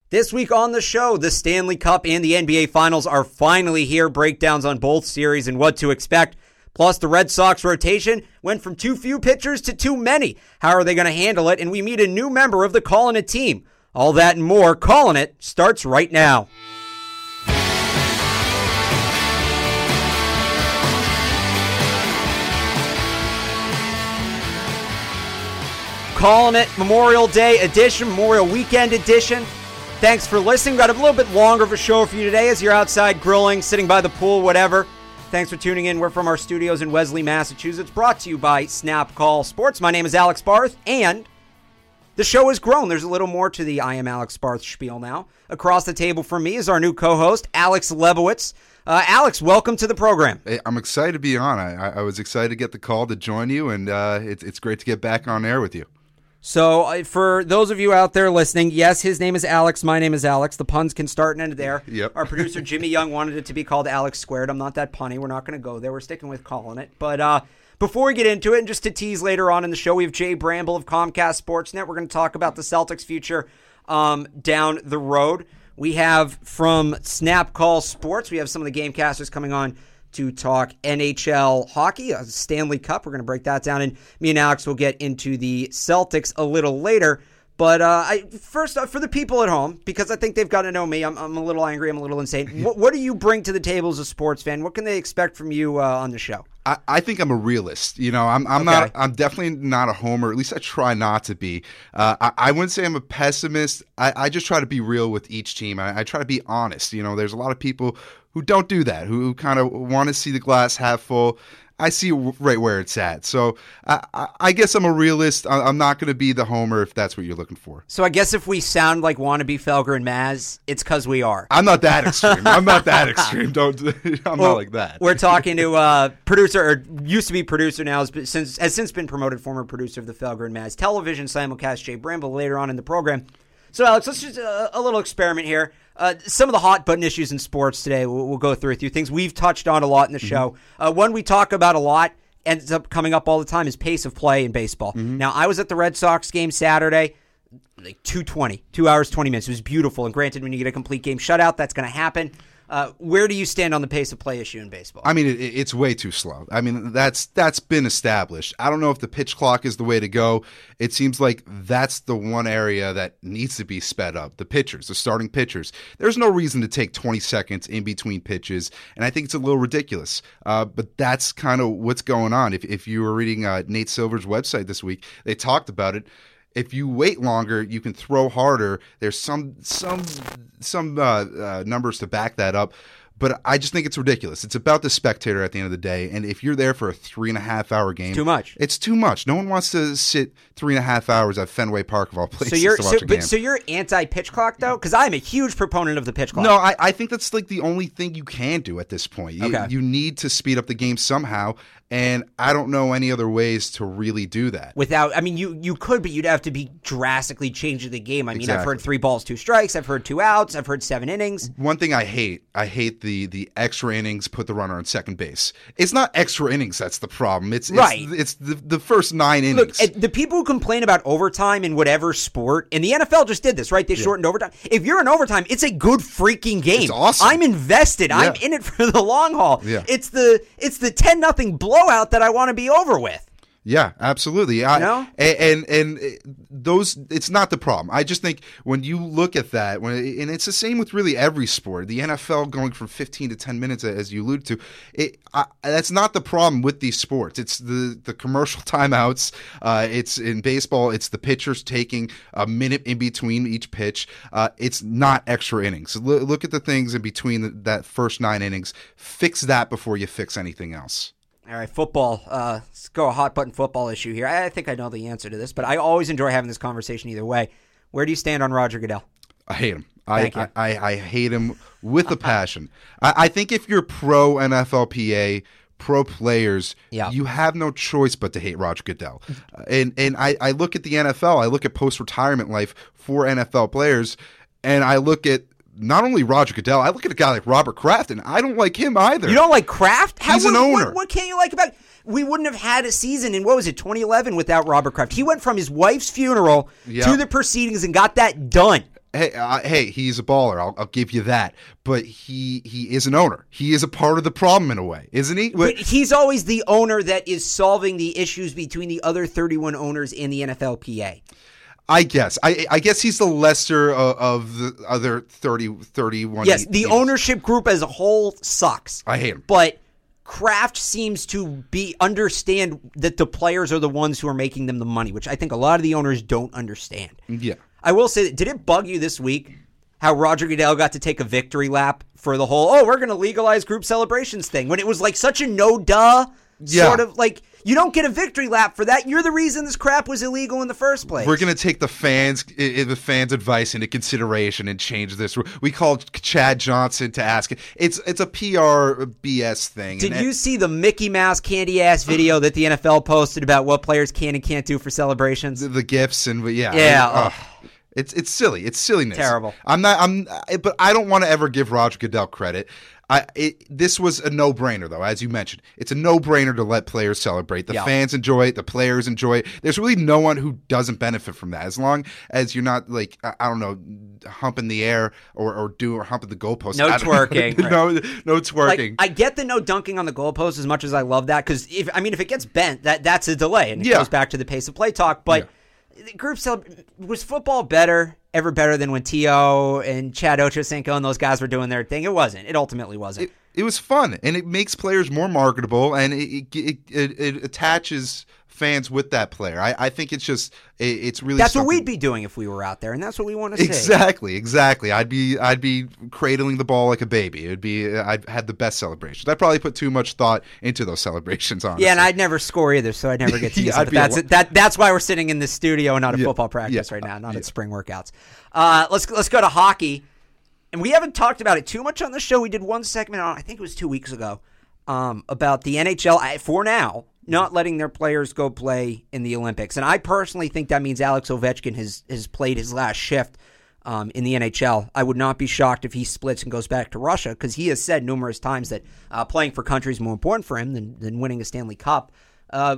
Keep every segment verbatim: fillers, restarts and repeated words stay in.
This week on the show, the Stanley Cup and the N B A Finals are finally here. Breakdowns on both series and what to expect. Plus, the Red Sox rotation went from too few pitchers to too many. How are they going to handle it? And we meet a new member of the Callin' It team. All that and more. Callin' It starts right now. Callin' It Memorial Day edition, Memorial Weekend edition. Thanks for listening. Got a little bit longer of a show for you today as you're outside grilling, sitting by the pool, whatever. Thanks for tuning in. We're from our studios in Wesley, Massachusetts, brought to you by Snap Call Sports. My name is Alex Barth, and the show has grown. There's a little more to the I Am Alex Barth spiel now. Across the table from me is our new co-host, Alex Lebowitz. Uh, Alex, welcome to the program. Hey, I'm excited to be on. I, I was excited to get the call to join you, and uh, it, it's great to get back on air with you. So uh, for those of you out there listening, yes, his name is Alex. My name is Alex. The puns can start and end there. Yep. Our producer, Jimmy Young, wanted it to be called Alex Squared. I'm not that punny. We're not going to go there. We're sticking with calling it. But uh, before we get into it, and just to tease later on in the show, we have Jay Bramble of Comcast Sportsnet. We're going to talk about the Celtics' future um, down the road. We have from Snap Call Sports, we have some of the Gamecasters coming on to talk N H L hockey, a Stanley Cup. We're going to break that down, and me and Alex will get into the Celtics a little later. But uh, I, first, uh, for the people at home, because I think they've got to know me, I'm, I'm a little angry, I'm a little insane. What, what do you bring to the table as a sports fan? What can they expect from you uh, on the show? I, I think I'm a realist. You know, I'm I'm Okay. not. I'm definitely not a homer. At least I try not to be. Uh, I, I wouldn't say I'm a pessimist. I, I just try to be real with each team. I, I try to be honest. You know, there's a lot of people who don't do that, who, who kind of want to see the glass half full. I see right where it's at. So I, I, I guess I'm a realist. I, I'm not going to be the homer if that's what you're looking for. So I guess if we sound like wannabe Felger and Maz, it's because we are. I'm not that extreme. I'm not that extreme. Don't. I'm Well, not like that. We're talking to uh, producer, or used to be producer now, has, been, since, has since been promoted, former producer of the Felger and Maz television simulcast, Jay Bramble, later on in the program. So, Alex, let's just uh, a little experiment here. Uh, some of the hot button issues in sports today we'll, we'll go through with you. Things we've touched on a lot in the show. Mm-hmm. Uh, one we talk about a lot, ends up coming up all the time, is pace of play in baseball. Mm-hmm. Now, I was at the Red Sox game Saturday, like two twenty, two hours, twenty minutes. It was beautiful. And granted, when you get a complete game shutout, that's going to happen. Uh, where do you stand on the pace of play issue in baseball? I mean, it, it's way too slow. I mean, that's that's been established. I don't know if the pitch clock is the way to go. It seems like that's the one area that needs to be sped up. The pitchers, the starting pitchers. There's no reason to take twenty seconds in between pitches, and I think it's a little ridiculous. Uh, but that's kind of what's going on. If, if you were reading uh, Nate Silver's website this week, they talked about it. If you wait longer, you can throw harder. There's some some some uh, uh, numbers to back that up, but I just think it's ridiculous. It's about the spectator at the end of the day, and if you're there for a three and a half hour game, too much. It's too much. No one wants to sit three and a half hours at Fenway Park of all places so you're, to watch so, a game. But, so you're anti-pitch clock, though? Because I'm a huge proponent of the pitch clock. No, I, I think that's like the only thing you can do at this point. You, Okay. you need to speed up the game somehow, and I don't know any other ways to really do that. Without, I mean, you, you could, but you'd have to be drastically changing the game. I mean, Exactly. I've heard three balls, two strikes. I've heard two outs. I've heard seven innings. One thing I hate, I hate the the extra innings, put the runner on second base. It's not extra innings that's the problem. It's, it's Right. It's the, the first nine Look, innings. uh, the people who complain about overtime in whatever sport, and the N F L just did this, right? They shortened overtime. If you're in overtime, it's a good freaking game. It's awesome. I'm invested. I'm Yeah. in it for the long haul. Yeah. It's the it's the ten nothing blowout that I want to be over with. Yeah, absolutely. I, know? and, and and those, it's not the problem. I just think when you look at that, when and it's the same with really every sport. The N F L going from fifteen to ten minutes, as you alluded to, it I, that's not the problem with these sports. It's the the commercial timeouts. Uh, it's in baseball. It's the pitchers taking a minute in between each pitch. Uh, it's not extra innings. So look, look at the things in between the, that first nine innings. Fix that before you fix anything else. All right, football. Uh, let's go a hot button football issue here. I think I know the answer to this, but I always enjoy having this conversation either way. Where do you stand on Roger Goodell? I hate him. Thank I, you. I, I I hate him with a passion. I, I think if you're pro N F L P A, pro players, Yeah. you have no choice but to hate Roger Goodell. Uh, and and I, I look at the N F L, I look at post-retirement life for N F L players, and I look at not only Roger Goodell, I look at a guy like Robert Kraft, and I don't like him either. You don't like Kraft? How, He's an what, owner. What, what can't you like about? We wouldn't have had a season in, what was it, twenty eleven without Robert Kraft. He went from his wife's funeral Yeah. to the proceedings and got that done. Hey, uh, hey, he's a baller. I'll, I'll give you that. But he he is an owner. He is a part of the problem in a way, isn't he? But he's always the owner that is solving the issues between the other thirty-one owners in the N F L P A. I guess. I, I guess he's the lesser of, of the other thirty, thirty-one. Yes, the teams. Ownership group as a whole sucks. I hate him. But Kraft seems to be understand that the players are the ones who are making them the money, which I think a lot of the owners don't understand. Yeah. I will say, did it bug you this week how Roger Goodell got to take a victory lap for the whole, oh, we're going to legalize group celebrations thing, when it was like such a no-duh yeah. sort of like, you don't get a victory lap for that. You're the reason this crap was illegal in the first place. We're going to take the fans the fans' advice into consideration and change this. We called Chad Johnson to ask. It's it's a P R B S thing. Did and you see the Mickey Mouse candy-ass video that the N F L posted about what players can and can't do for celebrations? The, the gifts and, yeah. Yeah. I mean, uh, it's it's silly. It's silliness. Terrible. I'm not. I'm. But I don't want to ever give Roger Goodell credit. I it, this was a no-brainer, though, as you mentioned. It's a no-brainer to let players celebrate. The yeah. fans enjoy it. The players enjoy it. There's really no one who doesn't benefit from that, as long as you're not, like, I, I don't know, humping the air or or do or humping the goalpost. No twerking. no, no twerking. Like, I get the no dunking on the goalpost as much as I love that, because if I mean if it gets bent, that that's a delay, and it yeah. goes back to the pace of play talk. But yeah. group celebration, was football better? Ever better than when T O and Chad Ochocinco and those guys were doing their thing? It wasn't. It ultimately wasn't. It, it was fun, and it makes players more marketable, and it it, it, it attaches fans with that player. I, I think it's just it, it's really that's something. what we'd be doing if we were out there, and that's what we want to see. Exactly, exactly. I'd be I'd be cradling the ball like a baby. It'd be I'd had the best celebrations. I'd probably put too much thought into those celebrations. Honestly. Yeah, and I'd never score either, so I'd never get to use yeah, it. But that's a, it. That that's why we're sitting in this studio and not at yeah, football practice yeah, right now, not yeah. at spring workouts. Uh, let's let's go to hockey. And we haven't talked about it too much on the show. We did one segment on, I think it was two weeks ago, um, about the N H L, for now, not letting their players go play in the Olympics. And I personally think that means Alex Ovechkin has, has played his last shift um, in the N H L. I would not be shocked if he splits and goes back to Russia, because he has said numerous times that uh, playing for country is more important for him than, than winning a Stanley Cup. Uh,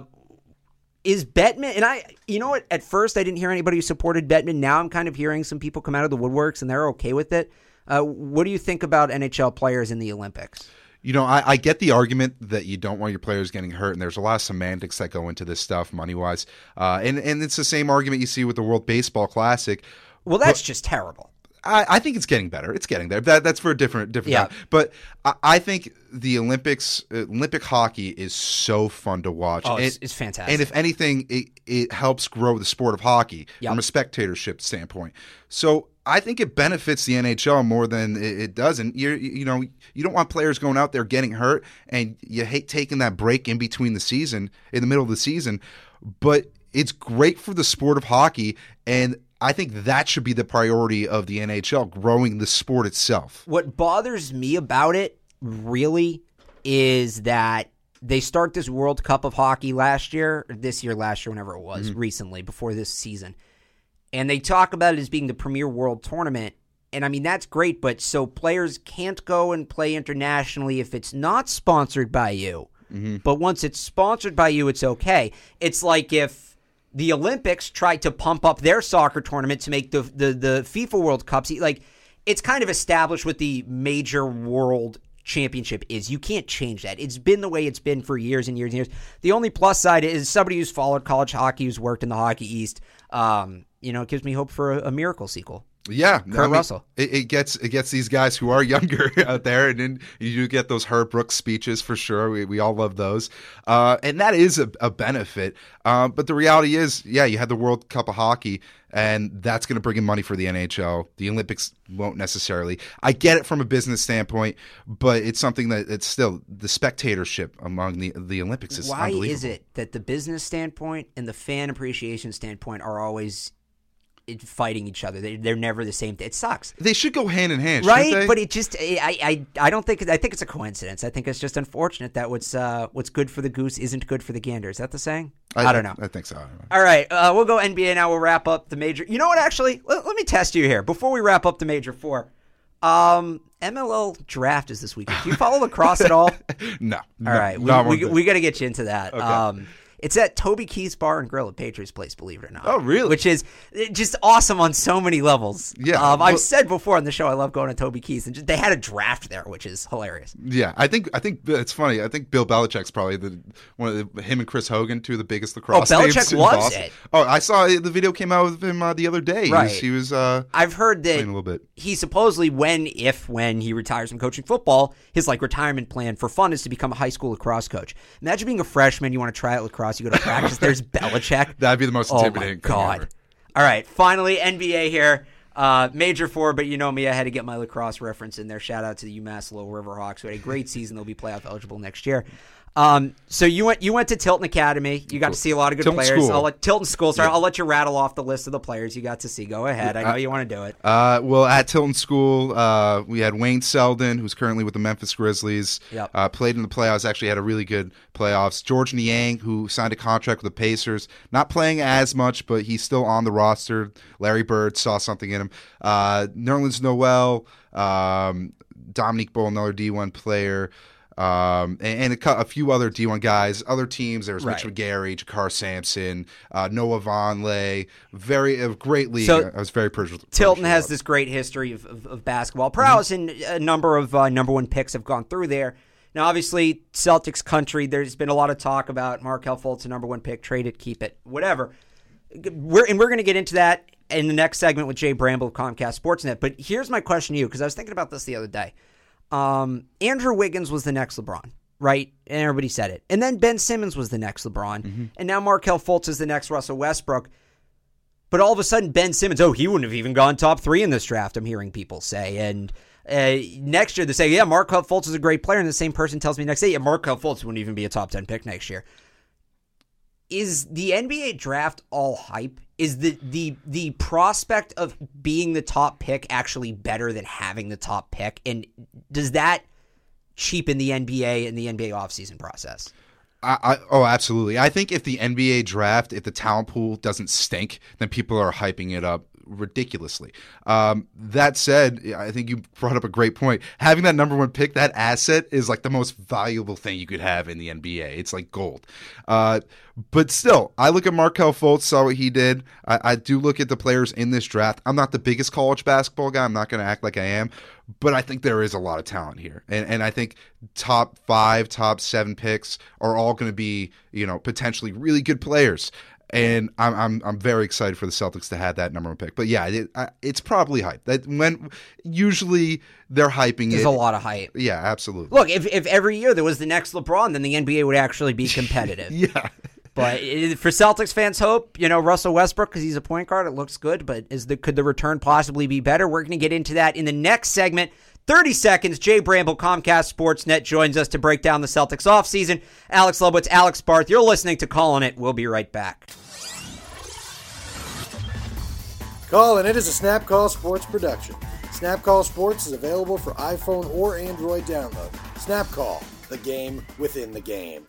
is Bettman, and I, you know what, at first I didn't hear anybody who supported Bettman. Now I'm kind of hearing some people come out of the woodworks and they're okay with it. Uh, what do you think about N H L players in the Olympics? You know, I, I get the argument that you don't want your players getting hurt, and there's a lot of semantics that go into this stuff, money-wise. Uh, and, and it's the same argument you see with the World Baseball Classic. Well, that's but, just terrible. I, I think it's getting better. It's getting there. That, that's for a different different yeah. time. But I, I think the Olympics, uh, Olympic hockey is so fun to watch. Oh, it's, and, it's fantastic. And if anything, it, it helps grow the sport of hockey yep. from a spectatorship standpoint. So I think it benefits the N H L more than it, it doesn't. You you know, you don't want players going out there getting hurt, and you hate taking that break in between the season, in the middle of the season. But it's great for the sport of hockey, and I think that should be the priority of the N H L, growing the sport itself. What bothers me about it, really, is that they start this World Cup of Hockey last year, or this year, last year, whenever it was, mm-hmm. recently, before this season. And they talk about it as being the premier world tournament. And, I mean, that's great, but so players can't go and play internationally if it's not sponsored by you. Mm-hmm. But once it's sponsored by you, it's okay. It's like if the Olympics tried to pump up their soccer tournament to make the the, the FIFA World Cups. Like, it's kind of established what the major world championship is. You can't change that. It's been the way it's been for years and years and years. The only plus side is somebody who's followed college hockey, who's worked in the Hockey East. Um, you know, it gives me hope for a, a miracle sequel. Yeah, Kurt I mean, Russell. It, it gets it gets these guys who are younger out there, and then you do get those Herb Brooks speeches for sure. We we all love those, uh, and that is a, a benefit. Uh, but the reality is, yeah, you had the World Cup of Hockey, and that's going to bring in money for the N H L. The Olympics won't necessarily. I get it from a business standpoint, but it's something that it's still the spectatorship among the the Olympics is Why unbelievable. is it that the business standpoint and the fan appreciation standpoint are always fighting each other? They, they're never the same thing. It sucks. They should go hand in hand, right? shouldn't they? But it just, I, I, I don't think. I think it's a coincidence. I think it's just unfortunate that what's, uh, what's good for the goose isn't good for the gander. Is that the saying? I, I don't know. I, I think so. I don't know. All right, uh, we'll go N B A now. We'll wrap up the major. You know what? Actually, let, let me test you here before we wrap up the major four. Um, M L L draft is this weekend. Do you follow lacrosse at all? No. All right, we we, we got to get you into that. Okay. Um. It's at Toby Keith's Bar and Grill at Patriots Place, believe it or not. Oh, really? Which is just awesome on so many levels. Yeah. Um, well, I've said before on the show I love going to Toby Keith's, and just, they had a draft there, which is hilarious. Yeah, I think I think it's funny. I think Bill Belichick's probably the one of the, him and Chris Hogan, two of the biggest lacrosse Oh, names Belichick in loves Boston. it. Oh, I saw the video came out with him uh, the other day. Right. He was, he was uh, I've heard that playing a little bit. he supposedly, when, if, when he retires from coaching football, his like retirement plan for fun is to become a high school lacrosse coach. Imagine being a freshman, you want to try out lacrosse, you go to practice, there's Belichick. That'd be the most intimidating Oh my thing God. ever. All right, finally, N B A here. Uh, major four, but you know me, I had to get my lacrosse reference in there. Shout out to the UMass Lowell Riverhawks, who had a great season. They'll be playoff eligible next year. Um, so you went you went to Tilton Academy. You got to see a lot of good Tilton players. School. I'll let Tilton School. Sorry, Yeah. I'll let you rattle off the list of the players you got to see. Go ahead. I know Uh, you want to do it. Uh, well, at Tilton School, uh, we had Wayne Selden, who's currently with the Memphis Grizzlies. Yep. Uh, played in the playoffs. Actually, had a really good playoffs. George Niang, who signed a contract with the Pacers, not playing as much, but he's still on the roster. Larry Bird saw something in him. Uh, Nerlens Noel, um, Dominique Bol, another D one player. Um, and, and a, cou- a few other D one guys, other teams. There was Right. Mitch McGarry, Jakar Sampson, uh, Noah Vonleh. Very a great league. So, I was very privileged. Tilton has privileged. this great history of, of, of basketball prowess, and a number of uh, number one picks have gone through there. Now, obviously, Celtics country, there's been a lot of talk about Markelle Fultz, a number one pick, trade it, keep it, whatever. We're, and we're going to get into that in the next segment with Jay Bramble of Comcast Sportsnet. But here's my question to you, because I was thinking about this the other day. Um, Andrew Wiggins was the next LeBron, right? And everybody said it. And then Ben Simmons was the next LeBron. Mm-hmm. And now Markelle Fultz is the next Russell Westbrook. But all of a sudden, Ben Simmons, oh, he wouldn't have even gone top three in this draft, I'm hearing people say. And uh, next year they say, yeah, Markelle Fultz is a great player. And the same person tells me next day, yeah, Markelle Fultz wouldn't even be a top ten pick next year. Is the N B A draft all hype? Is the, the the prospect of being the top pick actually better than having the top pick? And does that cheapen the N B A and the N B A offseason process? I, I, oh, absolutely. I think if the N B A draft, if the talent pool doesn't stink, then people are hyping it up ridiculously. Um, that said, I think you brought up a great point. Having that number one pick, that asset is like the most valuable thing you could have in the N B A. It's like gold. Uh, but still, I look at Markelle Fultz, saw what he did. I, I do look at the players in this draft. I'm not the biggest college basketball guy. I'm not going to act like I am. But I think there is a lot of talent here. And and I think top five, top seven picks are all going to be, you know, potentially really good players. And I'm I'm I'm very excited for the Celtics to have that number one pick. But yeah, it, I, it's probably hype. That when usually they're hyping There's it. a lot of hype. Yeah, absolutely. Look, if if every year there was the next LeBron, then the N B A would actually be competitive. Yeah. But it, for Celtics fans' hope, you know, Russell Westbrook, because he's a point guard, it looks good. But is the could the return possibly be better? We're going to get into that in the next segment. thirty seconds, Jay Bramble, Comcast Sportsnet, joins us to break down the Celtics offseason. Alex Lubowitz, Alex Barth, you're listening to Callin' It. We'll be right back. Callin' It is a Snap Call Sports production. Snap Call Sports is available for iPhone or Android download. Snap Call, the game within the game.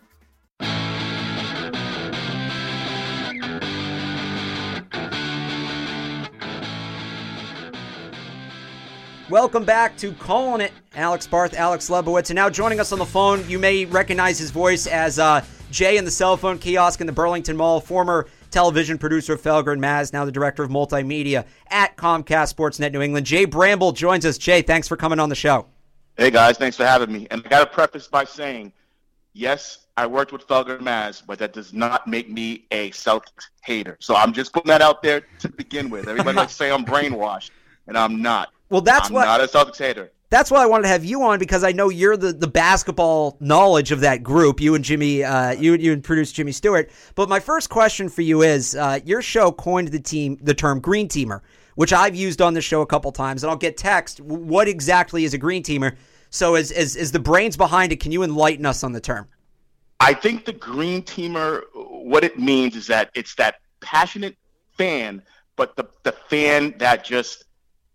Welcome back to Callin' It. Alex Barth, Alex Lubowitz, and now joining us on the phone, you may recognize his voice as uh, Jay in the cell phone kiosk in the Burlington Mall, former television producer of Felger and Maz, now the director of multimedia at Comcast Sportsnet New England. Jay Bramble joins us. Jay, thanks for coming on the show. Hey, guys. Thanks for having me. And I got to preface by saying, yes, I worked with Felger and Maz, but that does not make me a Celtics hater. So I'm just putting that out there to begin with. Everybody likes to say I'm brainwashed, and I'm not. Well, that's I'm what not a Celtics hater. That's why I wanted to have you on, because I know you're the, the basketball knowledge of that group. You and Jimmy, uh, you you and producer Jimmy Stewart. But my first question for you is: uh, your show coined the team the term green teamer, which I've used on the show a couple times, and I'll get text. What exactly is a green teamer? So, as as as the brains behind it, can you enlighten us on the term? I think the green teamer, what it means is that it's that passionate fan, but the the fan that just.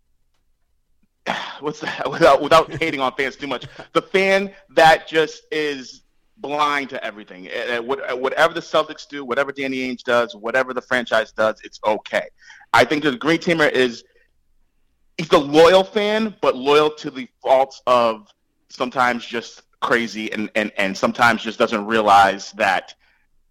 What's that? Without without hating on fans too much, the fan that just is blind to everything. Whatever the Celtics do, whatever Danny Ainge does, whatever the franchise does, it's okay. I think the green teamer is he's the loyal fan, but loyal to the faults of sometimes just crazy and and and sometimes just doesn't realize that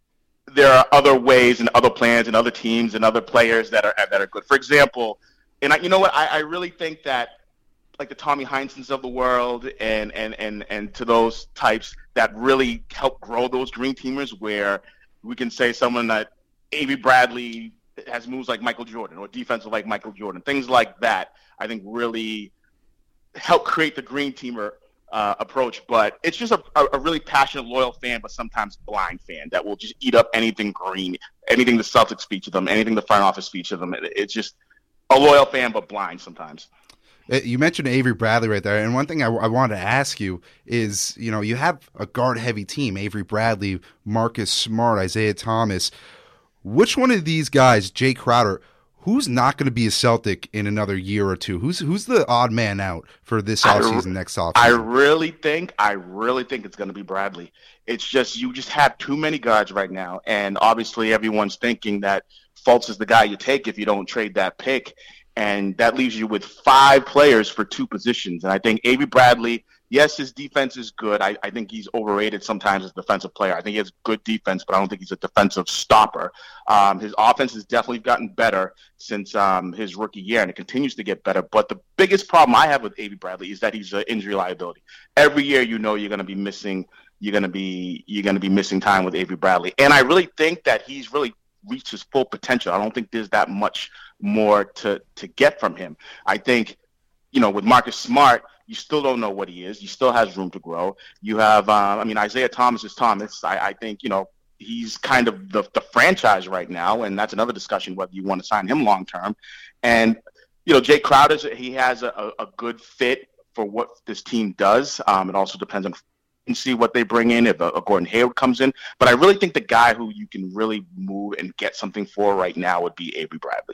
there are other ways and other plans and other teams and other players that are that are good. For example, and I, you know what, I, I really think that like the Tommy Heinsohns of the world and, and, and, and to those types that really help grow those green teamers, where we can say someone that Avery Bradley has moves like Michael Jordan or defensive like Michael Jordan, things like that, I think really help create the green teamer uh, approach. But it's just a, a really passionate, loyal fan, but sometimes blind fan that will just eat up anything green, anything the Celtics feature them, anything the front office feature them. It, it's just a loyal fan, but blind sometimes. You mentioned Avery Bradley right there, and one thing I, I wanted to ask you is, you know, you have a guard-heavy team, Avery Bradley, Marcus Smart, Isaiah Thomas. Which one of these guys, Jay Crowder, who's not going to be a Celtic in another year or two? Who's who's the odd man out for this offseason, next offseason? I really think, I really think it's going to be Bradley. It's just, you just have too many guards right now, and obviously everyone's thinking that Fultz is the guy you take if you don't trade that pick. And that leaves you with five players for two positions. And I think Avery Bradley, yes, his defense is good. I, I think he's overrated sometimes as a defensive player. I think he has good defense, but I don't think he's a defensive stopper. Um, his offense has definitely gotten better since um, his rookie year, and it continues to get better. But the biggest problem I have with Avery Bradley is that he's an injury liability. Every year, you know, you're going to be missing. You're going to be you're going to be missing time with Avery Bradley. And I really think that he's really reached his full potential. I don't think there's that much more to to get from him. I think, you know, with Marcus Smart, you still don't know what he is. He still has room to grow. You have, uh, I mean, Isaiah Thomas is Thomas. I, I think, you know, he's kind of the, the franchise right now, and that's another discussion whether you want to sign him long term. And, you know, Jay Crowder, he has a, a good fit for what this team does. Um, it also depends on and see what they bring in if a, a Gordon Hayward comes in. But I really think the guy who you can really move and get something for right now would be Avery Bradley.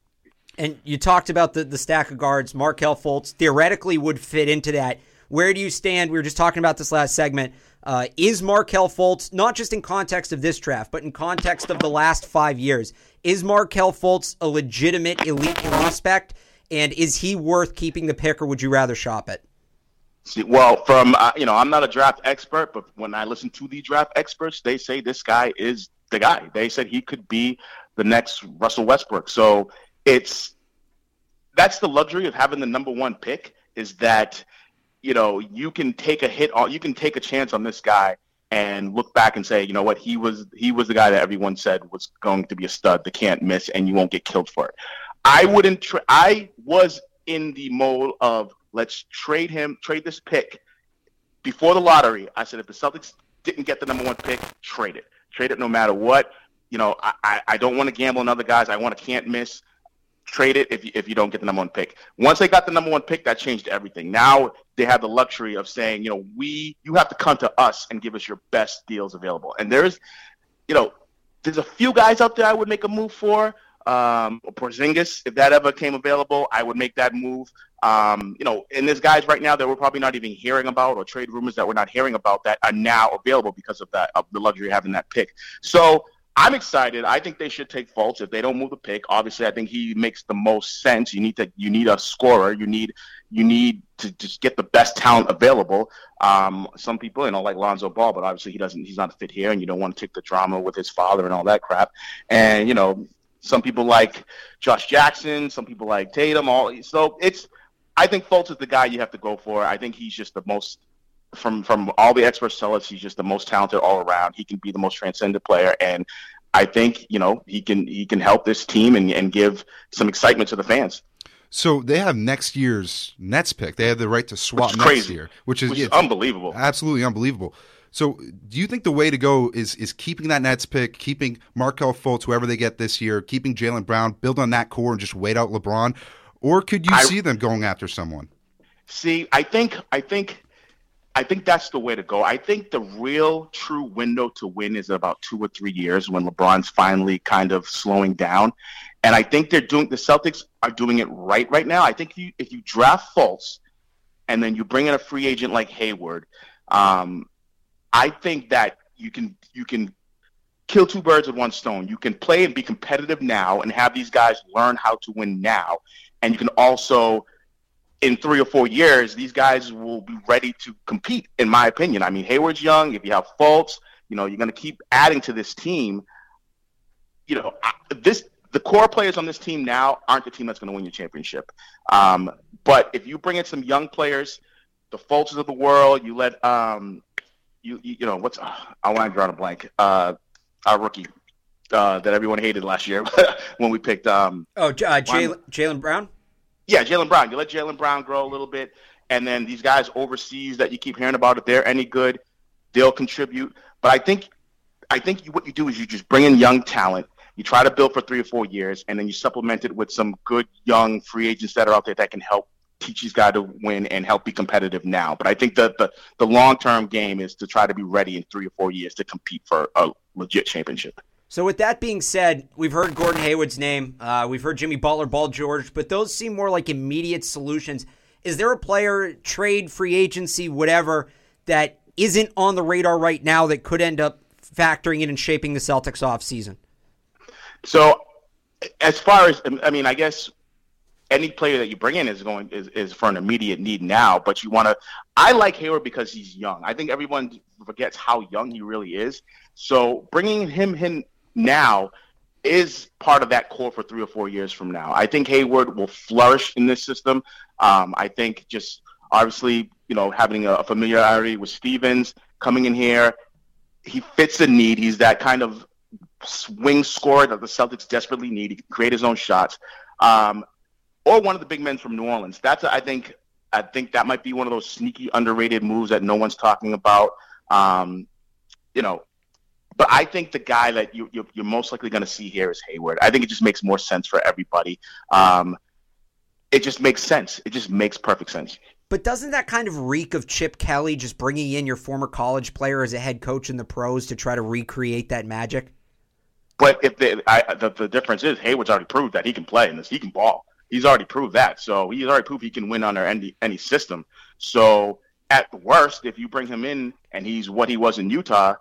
And you talked about the, the stack of guards. Markelle Fultz theoretically would fit into that. Where do you stand? We were just talking about this last segment. Uh, is Markelle Fultz, not just in context of this draft, but in context of the last five years, is Markelle Fultz a legitimate elite prospect? And is he worth keeping the pick, or would you rather shop it? See, well, from, uh, you know, I'm not a draft expert, but when I listen to the draft experts, they say this guy is the guy. They said he could be the next Russell Westbrook. So it's, that's the luxury of having the number one pick, is that, you know, you can take a hit on, you can take a chance on this guy and look back and say, you know what, he was, he was the guy that everyone said was going to be a stud, that can't miss, and you won't get killed for it. I wouldn't, tra- I was in the mode of, let's trade him, trade this pick before the lottery. I said, if the Celtics didn't get the number one pick, trade it. Trade it no matter what. You know, I, I, I don't want to gamble on other guys. I want to can't miss. Trade it if you, if you don't get the number one pick. Once they got the number one pick, that changed everything. Now they have the luxury of saying, you know, we, you have to come to us and give us your best deals available. And there's, you know, there's a few guys out there I would make a move for. Um, Porzingis, if that ever came available, I would make that move. Um, you know, and there's guys right now that we're probably not even hearing about, or trade rumors that we're not hearing about, that are now available because of that, of the luxury of having that pick. So I'm excited. I think they should take Fultz if they don't move the pick. Obviously, I think he makes the most sense. You need to, you need a scorer. You need, you need to just get the best talent available. Um, some people, you know, like Lonzo Ball, but obviously he doesn't. He's not a fit here, and you don't want to take the drama with his father and all that crap. And you know, some people like Josh Jackson. Some people like Tatum. All so it's. I think Fultz is the guy you have to go for. I think he's just the most. From from all the experts tell us, he's just the most talented all around. He can be the most transcendent player, and I think, you know, he can he can help this team and, and give some excitement to the fans. So they have next year's Nets pick. They have the right to swap next next year, which is, which yeah, is unbelievable. Absolutely unbelievable. So do you think the way to go is is keeping that Nets pick, keeping Markelle Fultz, whoever they get this year, keeping Jaylen Brown, build on that core and just wait out LeBron? Or could you I, see them going after someone? See, I think I think I think that's the way to go. I think the real true window to win is about two or three years when LeBron's finally kind of slowing down. And I think they're doing, the Celtics are doing it right right now. I think you, if you draft Fultz and then you bring in a free agent like Hayward, um, I think that you can you can kill two birds with one stone. You can play and be competitive now and have these guys learn how to win now. And you can also, in three or four years, these guys will be ready to compete, in my opinion. I mean, Hayward's young. If you have Fultz, you know, you're going to keep adding to this team. you know, this the core players on this team now aren't the team that's going to win your championship. Um, but if you bring in some young players, the Fultzes of the world, you let um, you you, you know what's uh, I want to draw a blank. Uh, our rookie uh, that everyone hated last year when we picked. Um, oh, uh, Jaylen Jaylen Brown. Yeah, Jaylen Brown. You let Jaylen Brown grow a little bit, and then these guys overseas that you keep hearing about, if they're any good, they'll contribute. But I think, I think you, what you do is you just bring in young talent. You try to build for three or four years, and then you supplement it with some good young free agents that are out there that can help teach these guys to win and help be competitive now. But I think the the, the long-term game is to try to be ready in three or four years to compete for a legit championship. So with that being said, we've heard Gordon Hayward's name. Uh, we've heard Jimmy Butler, Paul George, but those seem more like immediate solutions. Is there a player, trade, free agency, whatever, that isn't on the radar right now that could end up factoring in and shaping the Celtics offseason? So, as far as I mean, I guess any player that you bring in is going is, is for an immediate need now. But you want to. I like Hayward because he's young. I think everyone forgets how young he really is. So bringing him in now is part of that core for three or four years from now. I think Hayward will flourish in this system. Um, I think just obviously, you know, having a familiarity with Stevens coming in here, he fits the need. He's that kind of swing scorer that the Celtics desperately need. He can create his own shots. Um, or one of the big men from New Orleans. That's, I think, I think that might be one of those sneaky, underrated moves that no one's talking about. Um, you know, but I think the guy that you, you're, you're most likely going to see here is Hayward. I think it just makes more sense for everybody. Um, it just makes sense. It just makes perfect sense. But doesn't that kind of reek of Chip Kelly, just bringing in your former college player as a head coach in the pros to try to recreate that magic? But if the, I, the the difference is Hayward's already proved that he can play in this. He can ball. He's already proved that. So he's already proved he can win under any any system. So at the worst, if you bring him in and he's what he was in Utah,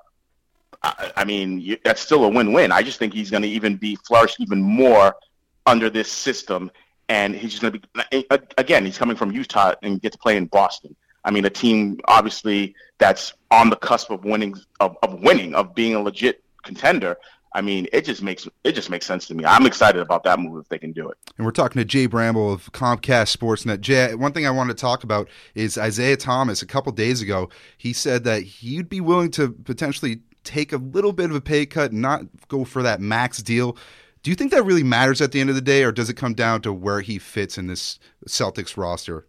I, I mean, you, that's still a win-win. I just think he's going to even be flourish even more under this system. And he's just going to be, again, he's coming from Utah and get to play in Boston. I mean, a team obviously that's on the cusp of winning, of, of winning, of being a legit contender. I mean, it just makes it just makes sense to me. I'm excited about that move if they can do it. And we're talking to Jay Bramble of Comcast Sportsnet. Jay, one thing I wanted to talk about is Isaiah Thomas. A couple days ago, he said that he'd be willing to potentially take a little bit of a pay cut and not go for that max deal. Do you think that really matters at the end of the day, or does it come down to where he fits in this Celtics roster?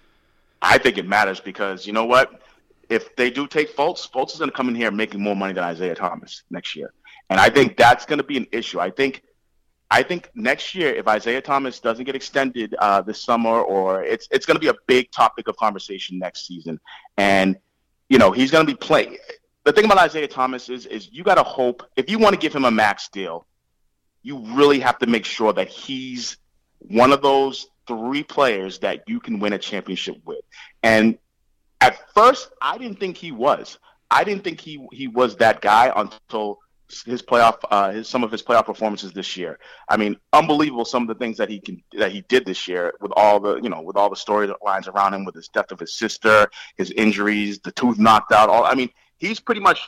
I think it matters because, you know what? If they do take Fultz, Fultz is going to come in here making more money than Isaiah Thomas next year. And I think that's going to be an issue. I think I think next year, if Isaiah Thomas doesn't get extended uh, this summer, or it's it's going to be a big topic of conversation next season. And, you know, he's going to be playing. The thing about Isaiah Thomas is, is you got to hope, if you want to give him a max deal, you really have to make sure that he's one of those three players that you can win a championship with. And at first, I didn't think he was. I didn't think he he was that guy until his playoff, uh, his some of his playoff performances this year. I mean, unbelievable some of the things that he can that he did this year with all the you know with all the storylines around him, with his death of his sister, his injuries, the tooth knocked out. All I mean, he's pretty much,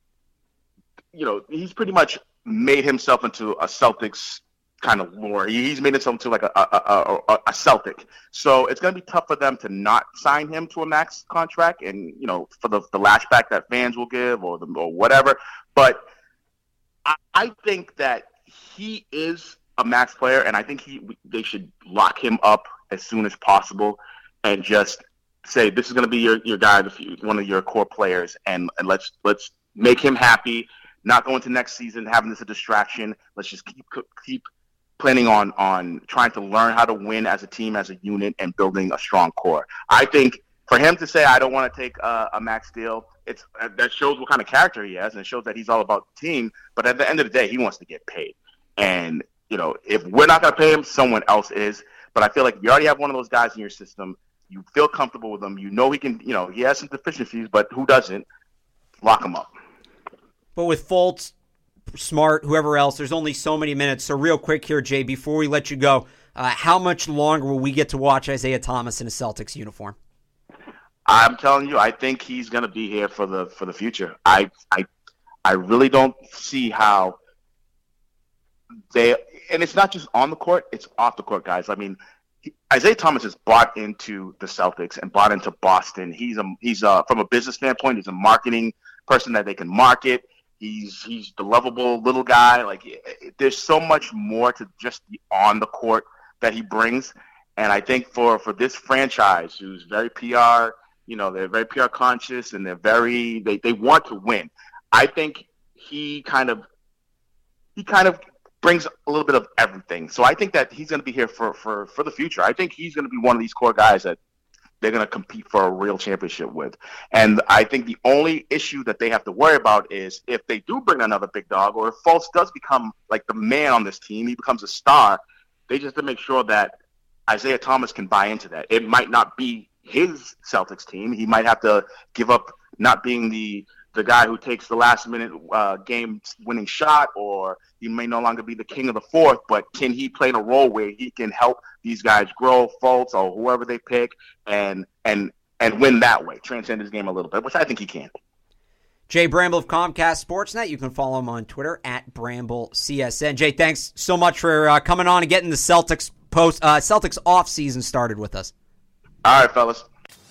you know, he's pretty much made himself into a Celtics kind of lore. He's made himself into like a a, a, a Celtic. So it's going to be tough for them to not sign him to a max contract, and you know, for the the lashback that fans will give or the, or whatever. But I, I think that he is a max player, and I think he they should lock him up as soon as possible, and just say this is going to be your your guy, one of your core players, and and let's let's make him happy. Not going to next season having this a distraction. Let's just keep keep planning on on trying to learn how to win as a team, as a unit, and building a strong core. I think for him to say I don't want to take a, a max deal, it's that shows what kind of character he has, and it shows that he's all about the team. But at the end of the day, he wants to get paid. And you know, if we're not going to pay him, someone else is. But I feel like you already have one of those guys in your system. You feel comfortable with him. You know he can. You know he has some deficiencies, but who doesn't? Lock him up. But with Fultz, Smart, whoever else, there's only so many minutes. So real quick here, Jay, before we let you go, uh, how much longer will we get to watch Isaiah Thomas in a Celtics uniform? I'm telling you, I think he's going to be here for the for the future. I I I really don't see how they and it's not just on the court; it's off the court, guys. I mean, he, Isaiah Thomas has bought into the Celtics and bought into Boston. He's a he's a from a business standpoint, he's a marketing person that they can market. He's he's the lovable little guy. Like, there's so much more to just the on the court that he brings. And I think for, for this franchise, who's very P R, you know, they're very P R conscious and they're very they, they want to win. I think he kind of he kind of brings a little bit of everything. So I think that he's going to be here for, for, for the future. I think he's going to be one of these core guys that they're going to compete for a real championship with. And I think the only issue that they have to worry about is if they do bring another big dog, or if Fultz does become like the man on this team, he becomes a star, they just have to make sure that Isaiah Thomas can buy into that. It might not be his Celtics team. He might have to give up not being the the guy who takes the last minute uh, game winning shot, or he may no longer be the king of the fourth, but can he play in a role where he can help these guys grow, Fultz or whoever they pick, and and and win that way, transcend his game a little bit, which I think he can. Jay Bramble of Comcast Sportsnet. You can follow him on Twitter at Bramble C S N. Jay, thanks so much for uh, coming on and getting the Celtics post uh, Celtics off season started with us. All right, fellas.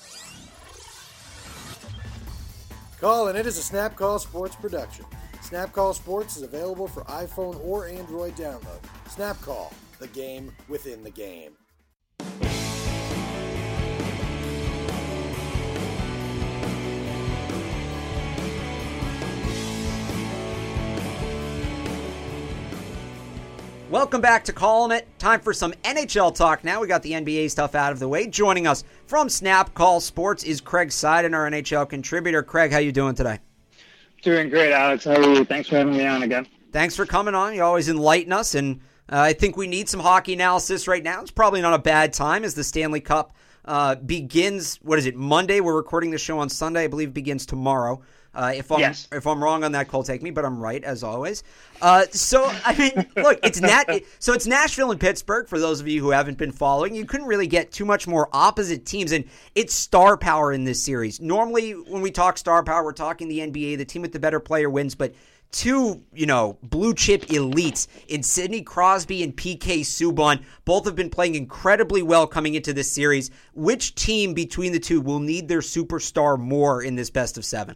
Colin, it is a Snap Call Sports production. Snap Call Sports is available for iPhone or Android download. Snap Call, the game within the game. Welcome back to Calling It. Time for some N H L talk now. We got the N B A stuff out of the way. Joining us from Snap Call Sports is Craig Seiden, our N H L contributor. Craig, how you doing today? Doing great, Alex. How are you? Thanks for having me on again. Thanks for coming on. You always enlighten us, and uh, I think we need some hockey analysis right now. It's probably not a bad time as the Stanley Cup uh, begins. What is it, Monday? We're recording the show on Sunday. I believe it begins tomorrow. Uh, if I'm yes. if I'm wrong on that, Cole, take me, but I'm right as always. Uh, so I mean, look, it's Nat. So it's Nashville and Pittsburgh. For those of you who haven't been following, you couldn't really get too much more opposite teams, and it's star power in this series. Normally, when we talk star power, we're talking the N B A. The team with the better player wins, but two, you know, blue chip elites in Sidney Crosby and P K Subban. Both have been playing incredibly well coming into this series. Which team between the two will need their superstar more in this best of seven?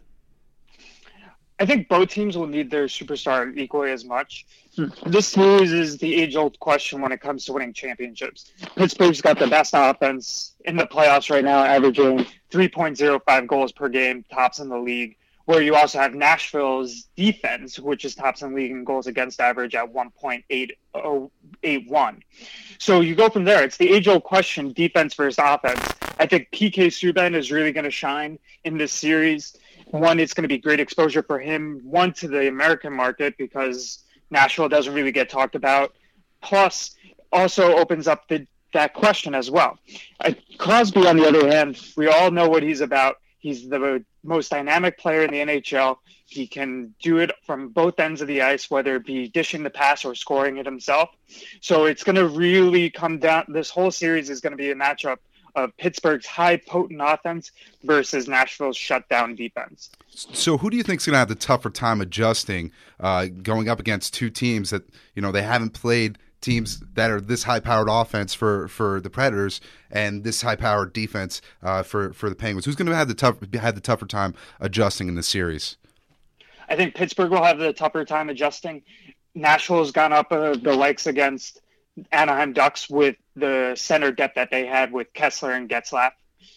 I think both teams will need their superstar equally as much. This series is the age-old question when it comes to winning championships. Pittsburgh's got the best offense in the playoffs right now, averaging three point oh five goals per game, tops in the league, where you also have Nashville's defense, which is tops in the league in goals against average at one point eight oh eight one. So you go from there. It's the age-old question, defense versus offense. I think P K Subban is really going to shine in this series. One, it's going to be great exposure for him, one, to the American market because Nashville doesn't really get talked about. Plus, also opens up the, that question as well. I, Crosby, on the other hand, we all know what he's about. He's the most dynamic player in the N H L. He can do it from both ends of the ice, whether it be dishing the pass or scoring it himself. So it's going to really come down. This whole series is going to be a matchup of Pittsburgh's high potent offense versus Nashville's shutdown defense. So who do you think is going to have the tougher time adjusting uh, going up against two teams that, you know, they haven't played teams that are this high-powered offense for, for the Predators and this high-powered defense uh, for, for the Penguins? Who's going to have the tough have the tougher time adjusting in the series? I think Pittsburgh will have the tougher time adjusting. Nashville's gone up uh, the likes against Anaheim Ducks with the center depth that they had with Kessler and Getzlaf.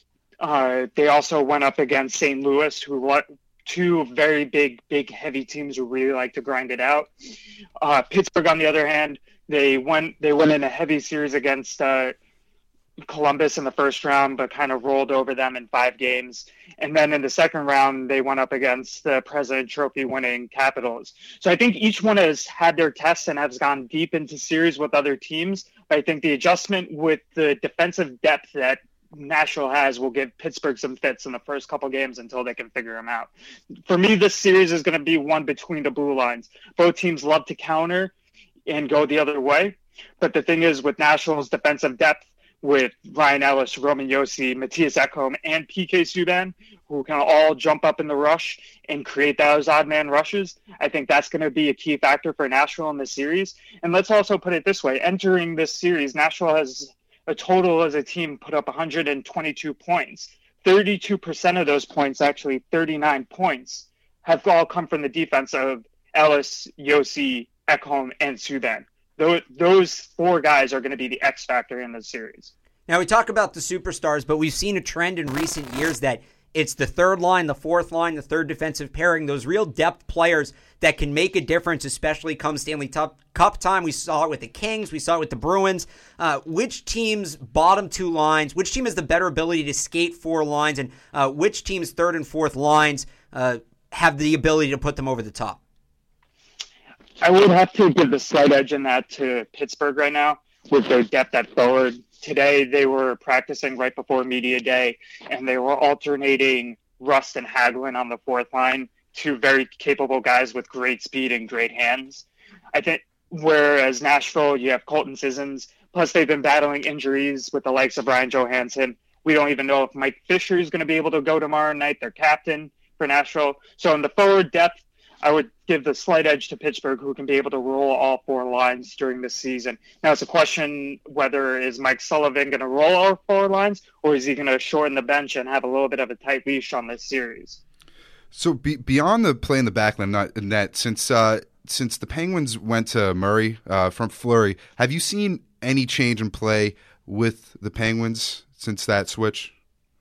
Uh, they also went up against Saint Louis, who were two very big, big, heavy teams who really like to grind it out. Uh, Pittsburgh, on the other hand, they went they went in a heavy series against uh, Columbus in the first round, but kind of rolled over them in five games. And then in the second round, they went up against the President Trophy winning Capitals. So I think each one has had their tests and has gone deep into series with other teams. But I think the adjustment with the defensive depth that Nashville has will give Pittsburgh some fits in the first couple games until they can figure them out. For me, this series is going to be one between the blue lines. Both teams love to counter and go the other way. But the thing is, with Nashville's defensive depth, with Ryan Ellis, Roman Yossi, Matthias Ekholm, and P K Subban, who can all jump up in the rush and create those odd man rushes. I think that's going to be a key factor for Nashville in this series. And let's also put it this way. Entering this series, Nashville has a total as a team put up one hundred twenty-two points. thirty-two percent of those points, actually thirty-nine points, have all come from the defense of Ellis, Yossi, Ekholm, and Subban. Those, those four guys are going to be the X factor in the series. Now, we talk about the superstars, but we've seen a trend in recent years that it's the third line, the fourth line, the third defensive pairing, those real depth players that can make a difference, especially come Stanley Cup time. We saw it with the Kings. We saw it with the Bruins. Uh, which team's bottom two lines, which team has the better ability to skate four lines, and uh, which team's third and fourth lines uh, have the ability to put them over the top? I would have to give the slight edge in that to Pittsburgh right now with their depth at forward. Today they were practicing right before media day, and they were alternating Rust and Hagelin on the fourth line, two very capable guys with great speed and great hands. I think whereas Nashville, you have Colton Sissons, plus they've been battling injuries with the likes of Ryan Johansson. We don't even know if Mike Fisher is going to be able to go tomorrow night, their captain for Nashville. So in the forward depth, I would give the slight edge to Pittsburgh, who can be able to roll all four lines during this season. Now, it's a question whether is Mike Sullivan going to roll all four lines, or is he going to shorten the bench and have a little bit of a tight leash on this series? So be, beyond the play in the back net, since uh, since the Penguins went to Murray uh, from Fleury, have you seen any change in play with the Penguins since that switch?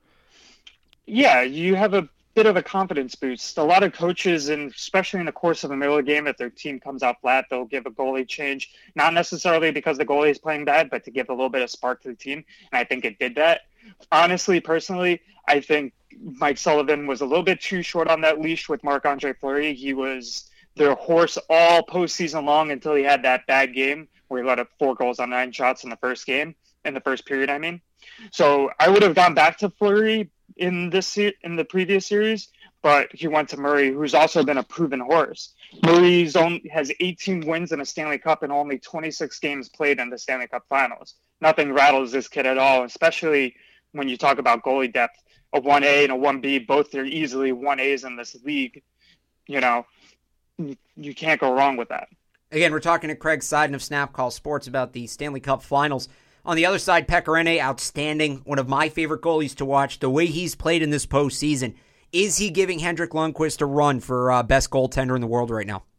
Yeah, you have a bit of a confidence boost. A lot of coaches, and especially in the course of a middle game, if their team comes out flat, they'll give a goalie change, not necessarily because the goalie is playing bad, but to give a little bit of spark to the team. And I think it did that. Honestly, personally, I think Mike Sullivan was a little bit too short on that leash with Marc-Andre Fleury. He was their horse all postseason long until he had that bad game where he let up four goals on nine shots in the first game, in the first period, I mean. So I would have gone back to Fleury in this in the previous series, but he went to Murray, who's also been a proven horse. Murray's only has eighteen wins in a Stanley Cup and only twenty-six games played in the Stanley Cup Finals. Nothing rattles this kid at all, especially when you talk about goalie depth. A one A and a one B, both are easily one A's in this league. You know, you can't go wrong with that. Again, we're talking to Craig Seiden of Snap Call Sports about the Stanley Cup Finals. On the other side, Pekka Rinne, outstanding, one of my favorite goalies to watch. The way he's played in this postseason, is he giving Henrik Lundqvist a run for uh, best goaltender in the world right now?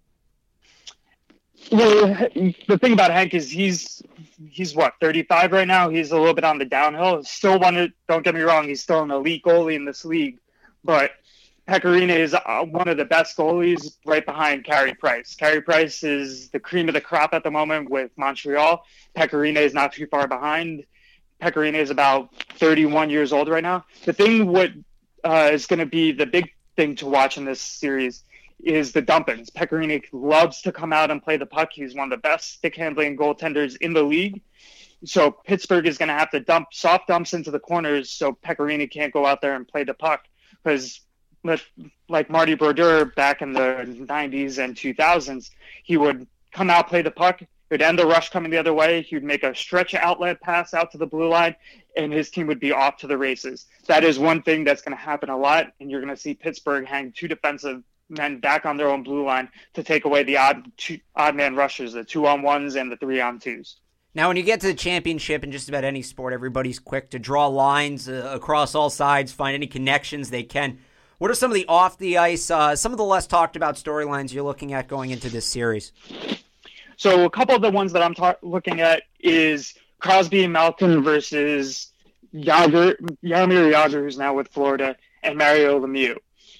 Well, the thing about Hank is he's he's what thirty-five right now. He's a little bit on the downhill. Still one. To, don't get me wrong, he's still an elite goalie in this league, but Pekka Rinne is uh, one of the best goalies, right behind Carey Price. Carey Price is the cream of the crop at the moment with Montreal. Pekka Rinne is not too far behind. Pekka Rinne is about thirty-one years old right now. The thing what uh, is going to be the big thing to watch in this series is the dumpings. Pekka Rinne loves to come out and play the puck. He's one of the best stick-handling goaltenders in the league. So Pittsburgh is going to have to dump soft dumps into the corners so Pekka Rinne can't go out there and play the puck. Because like Marty Brodeur back in the nineties and two thousands, he would come out, play the puck, it would end the rush coming the other way, he would make a stretch outlet pass out to the blue line, and his team would be off to the races. That is one thing that's going to happen a lot, and you're going to see Pittsburgh hang two defensive men back on their own blue line to take away the odd two, odd man rushes, the two-on-ones and the three-on-twos. Now, when you get to the championship in just about any sport, everybody's quick to draw lines uh, across all sides, find any connections they can. What are some of the off-the-ice, uh, some of the less talked-about storylines you're looking at going into this series? So a couple of the ones that I'm ta- looking at is Crosby and Malkin versus Yager, Jaromir Jagr, who's now with Florida, and Mario Lemieux.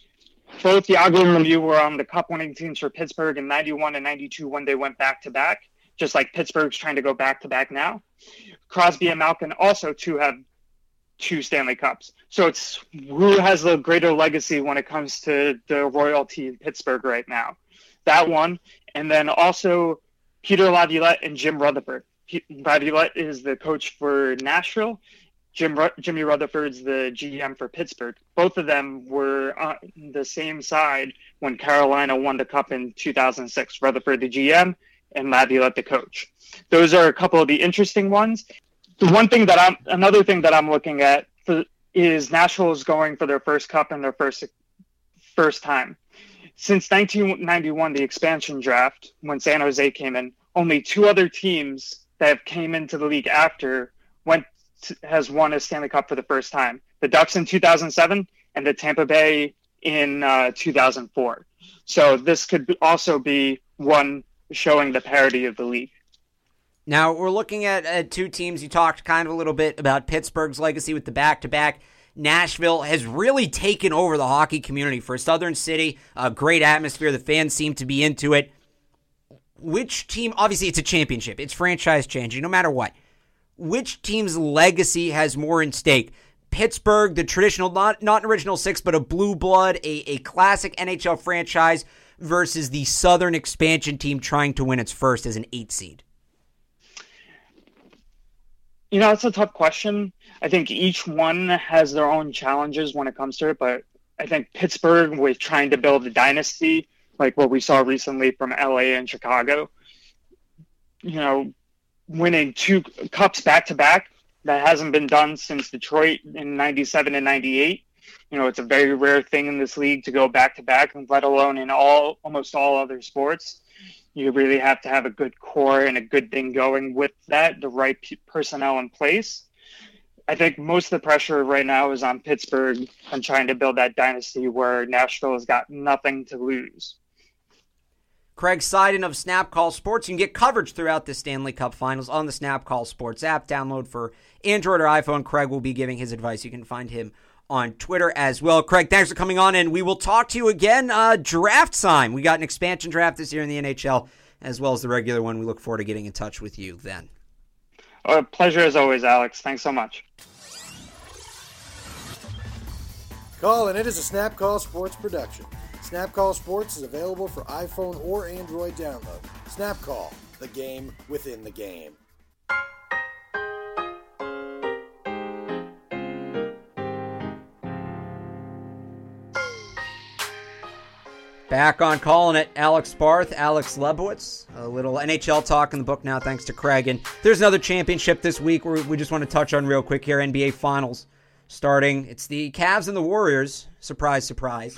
Both Jagr and Lemieux were on the cup-winning teams for Pittsburgh in ninety-one and ninety-two when they went back-to-back, just like Pittsburgh's trying to go back-to-back now. Crosby and Malkin also, too, have two Stanley Cups. So it's who has the greater legacy when it comes to the royalty in Pittsburgh right now. That one. And then also Peter Laviolette and Jim Rutherford. He, Laviolette is the coach for Nashville. Jim Jimmy Rutherford's the G M for Pittsburgh. Both of them were on the same side when Carolina won the Cup in two thousand six. Rutherford the G M and Laviolette the coach. Those are a couple of the interesting ones. the one thing that I'm, another thing that I'm looking at for, is Nashville is going for their first cup in their first first time. Since nineteen ninety-one, the expansion draft, when San Jose came in, only two other teams that have came into the league after went to, has won a Stanley Cup for the first time. The Ducks in two thousand seven and the Tampa Bay in uh, two thousand four. So this could also be one showing the parity of the league. Now, we're looking at, at two teams. You talked kind of a little bit about Pittsburgh's legacy with the back-to-back. Nashville has really taken over the hockey community for a southern city, a great atmosphere. The fans seem to be into it. Which team, obviously it's a championship. It's franchise changing, no matter what. Which team's legacy has more in stake? Pittsburgh, the traditional, not, not an original six, but a blue blood, a, a classic N H L franchise, versus the southern expansion team trying to win its first as an eight seed? You know, it's a tough question. I think each one has their own challenges when it comes to it, but I think Pittsburgh, with trying to build a dynasty, like what we saw recently from L A and Chicago, you know, winning two cups back-to-back, that hasn't been done since Detroit in ninety-seven and ninety-eight. You know, it's a very rare thing in this league to go back-to-back, let alone in all almost all other sports. You really have to have a good core and a good thing going with that, the right p- personnel in place. I think most of the pressure right now is on Pittsburgh and trying to build that dynasty where Nashville has got nothing to lose. Craig Seiden of Snap Call Sports. You can get coverage throughout the Stanley Cup Finals on the Snap Call Sports app. Download for Android or iPhone. Craig will be giving his advice. You can find him on Twitter as well. Craig, thanks for coming on, and we will talk to you again uh, draft time. We got an expansion draft this year in the N H L, as well as the regular one. We look forward to getting in touch with you then. A pleasure as always, Alex. Thanks so much. Call, it is a Snap Call Sports production. Snap Call Sports is available for iPhone or Android download. Snap Call, the game within the game. Back on Calling It, Alex Barth, Alex Lebowitz. A little N H L talk in the book now, thanks to Craig. And there's another championship this week where we just want to touch on real quick here. N B A Finals starting. It's the Cavs and the Warriors. Surprise, surprise.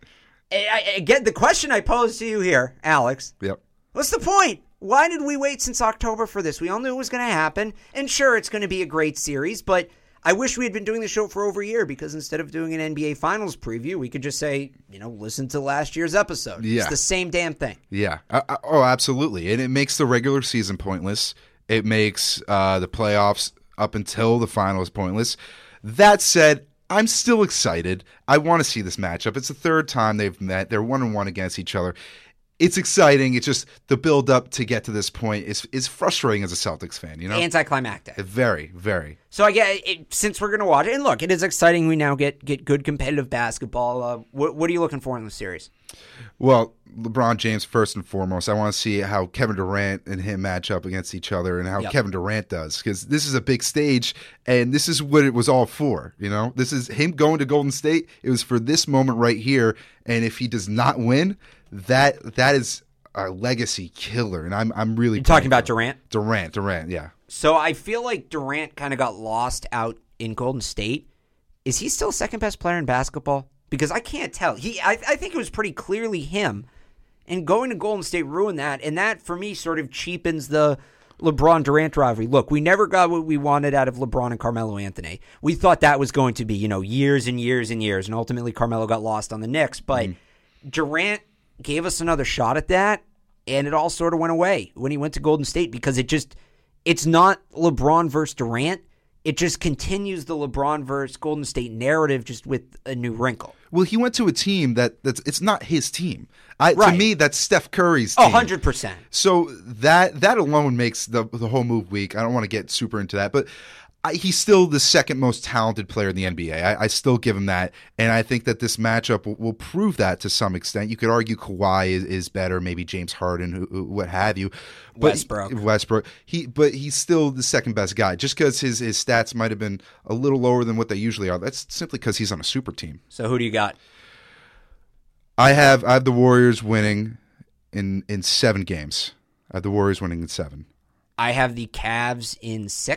I, I get the question I posed to you here, Alex. Yep. What's the point? Why did we wait since October for this? We all knew it was going to happen. And sure, it's going to be a great series, but I wish we had been doing the show for over a year, because instead of doing an N B A Finals preview, we could just say, you know, listen to last year's episode. Yeah. It's the same damn thing. Yeah. I, I, oh, absolutely. And it makes the regular season pointless. It makes uh, the playoffs up until the finals pointless. That said, I'm still excited. I want to see this matchup. It's the third time they've met. They're one and one against each other. It's exciting. It's just the build up to get to this point is is frustrating as a Celtics fan, you know? Anticlimactic. Very, very. So I get it, since we're going to watch it, and look, it is exciting. We now get get good competitive basketball. Uh, what, what are you looking for in the series? Well, LeBron James first and foremost. I want to see how Kevin Durant and him match up against each other, and how Yep. Kevin Durant does, because this is a big stage, and this is what it was all for. You know, this is him going to Golden State. It was for this moment right here, and if he does not win, that that is a legacy killer, and I'm I'm really You're talking about Durant? Durant, Durant, yeah. So I feel like Durant kind of got lost out in Golden State. Is he still second best player in basketball? Because I can't tell. He, I, I think it was pretty clearly him. And going to Golden State ruined that. And that, for me, sort of cheapens the LeBron-Durant rivalry. Look, we never got what we wanted out of LeBron and Carmelo Anthony. We thought that was going to be, you know, years and years and years. And ultimately, Carmelo got lost on the Knicks. But mm-hmm. Durant gave us another shot at that. And it all sort of went away when he went to Golden State, because it just, it's not LeBron versus Durant. It just continues the LeBron versus Golden State narrative, just with a new wrinkle. Well, he went to a team that that's it's not his team. I, Right. To me, that's Steph Curry's A team. hundred percent. So that that alone makes the the whole move weak. I don't want to get super into that, but I, he's still the second most talented player in the N B A. I, I still give him that, and I think that this matchup will, will prove that to some extent. You could argue Kawhi is, is better, maybe James Harden, who, who, what have you. But Westbrook. Westbrook. He, but he's still the second best guy. Just because his, his stats might have been a little lower than what they usually are, that's simply because he's on a super team. So who do you got? I have I have the Warriors winning in in seven games. I have the Warriors winning in seven. I have the Cavs in six.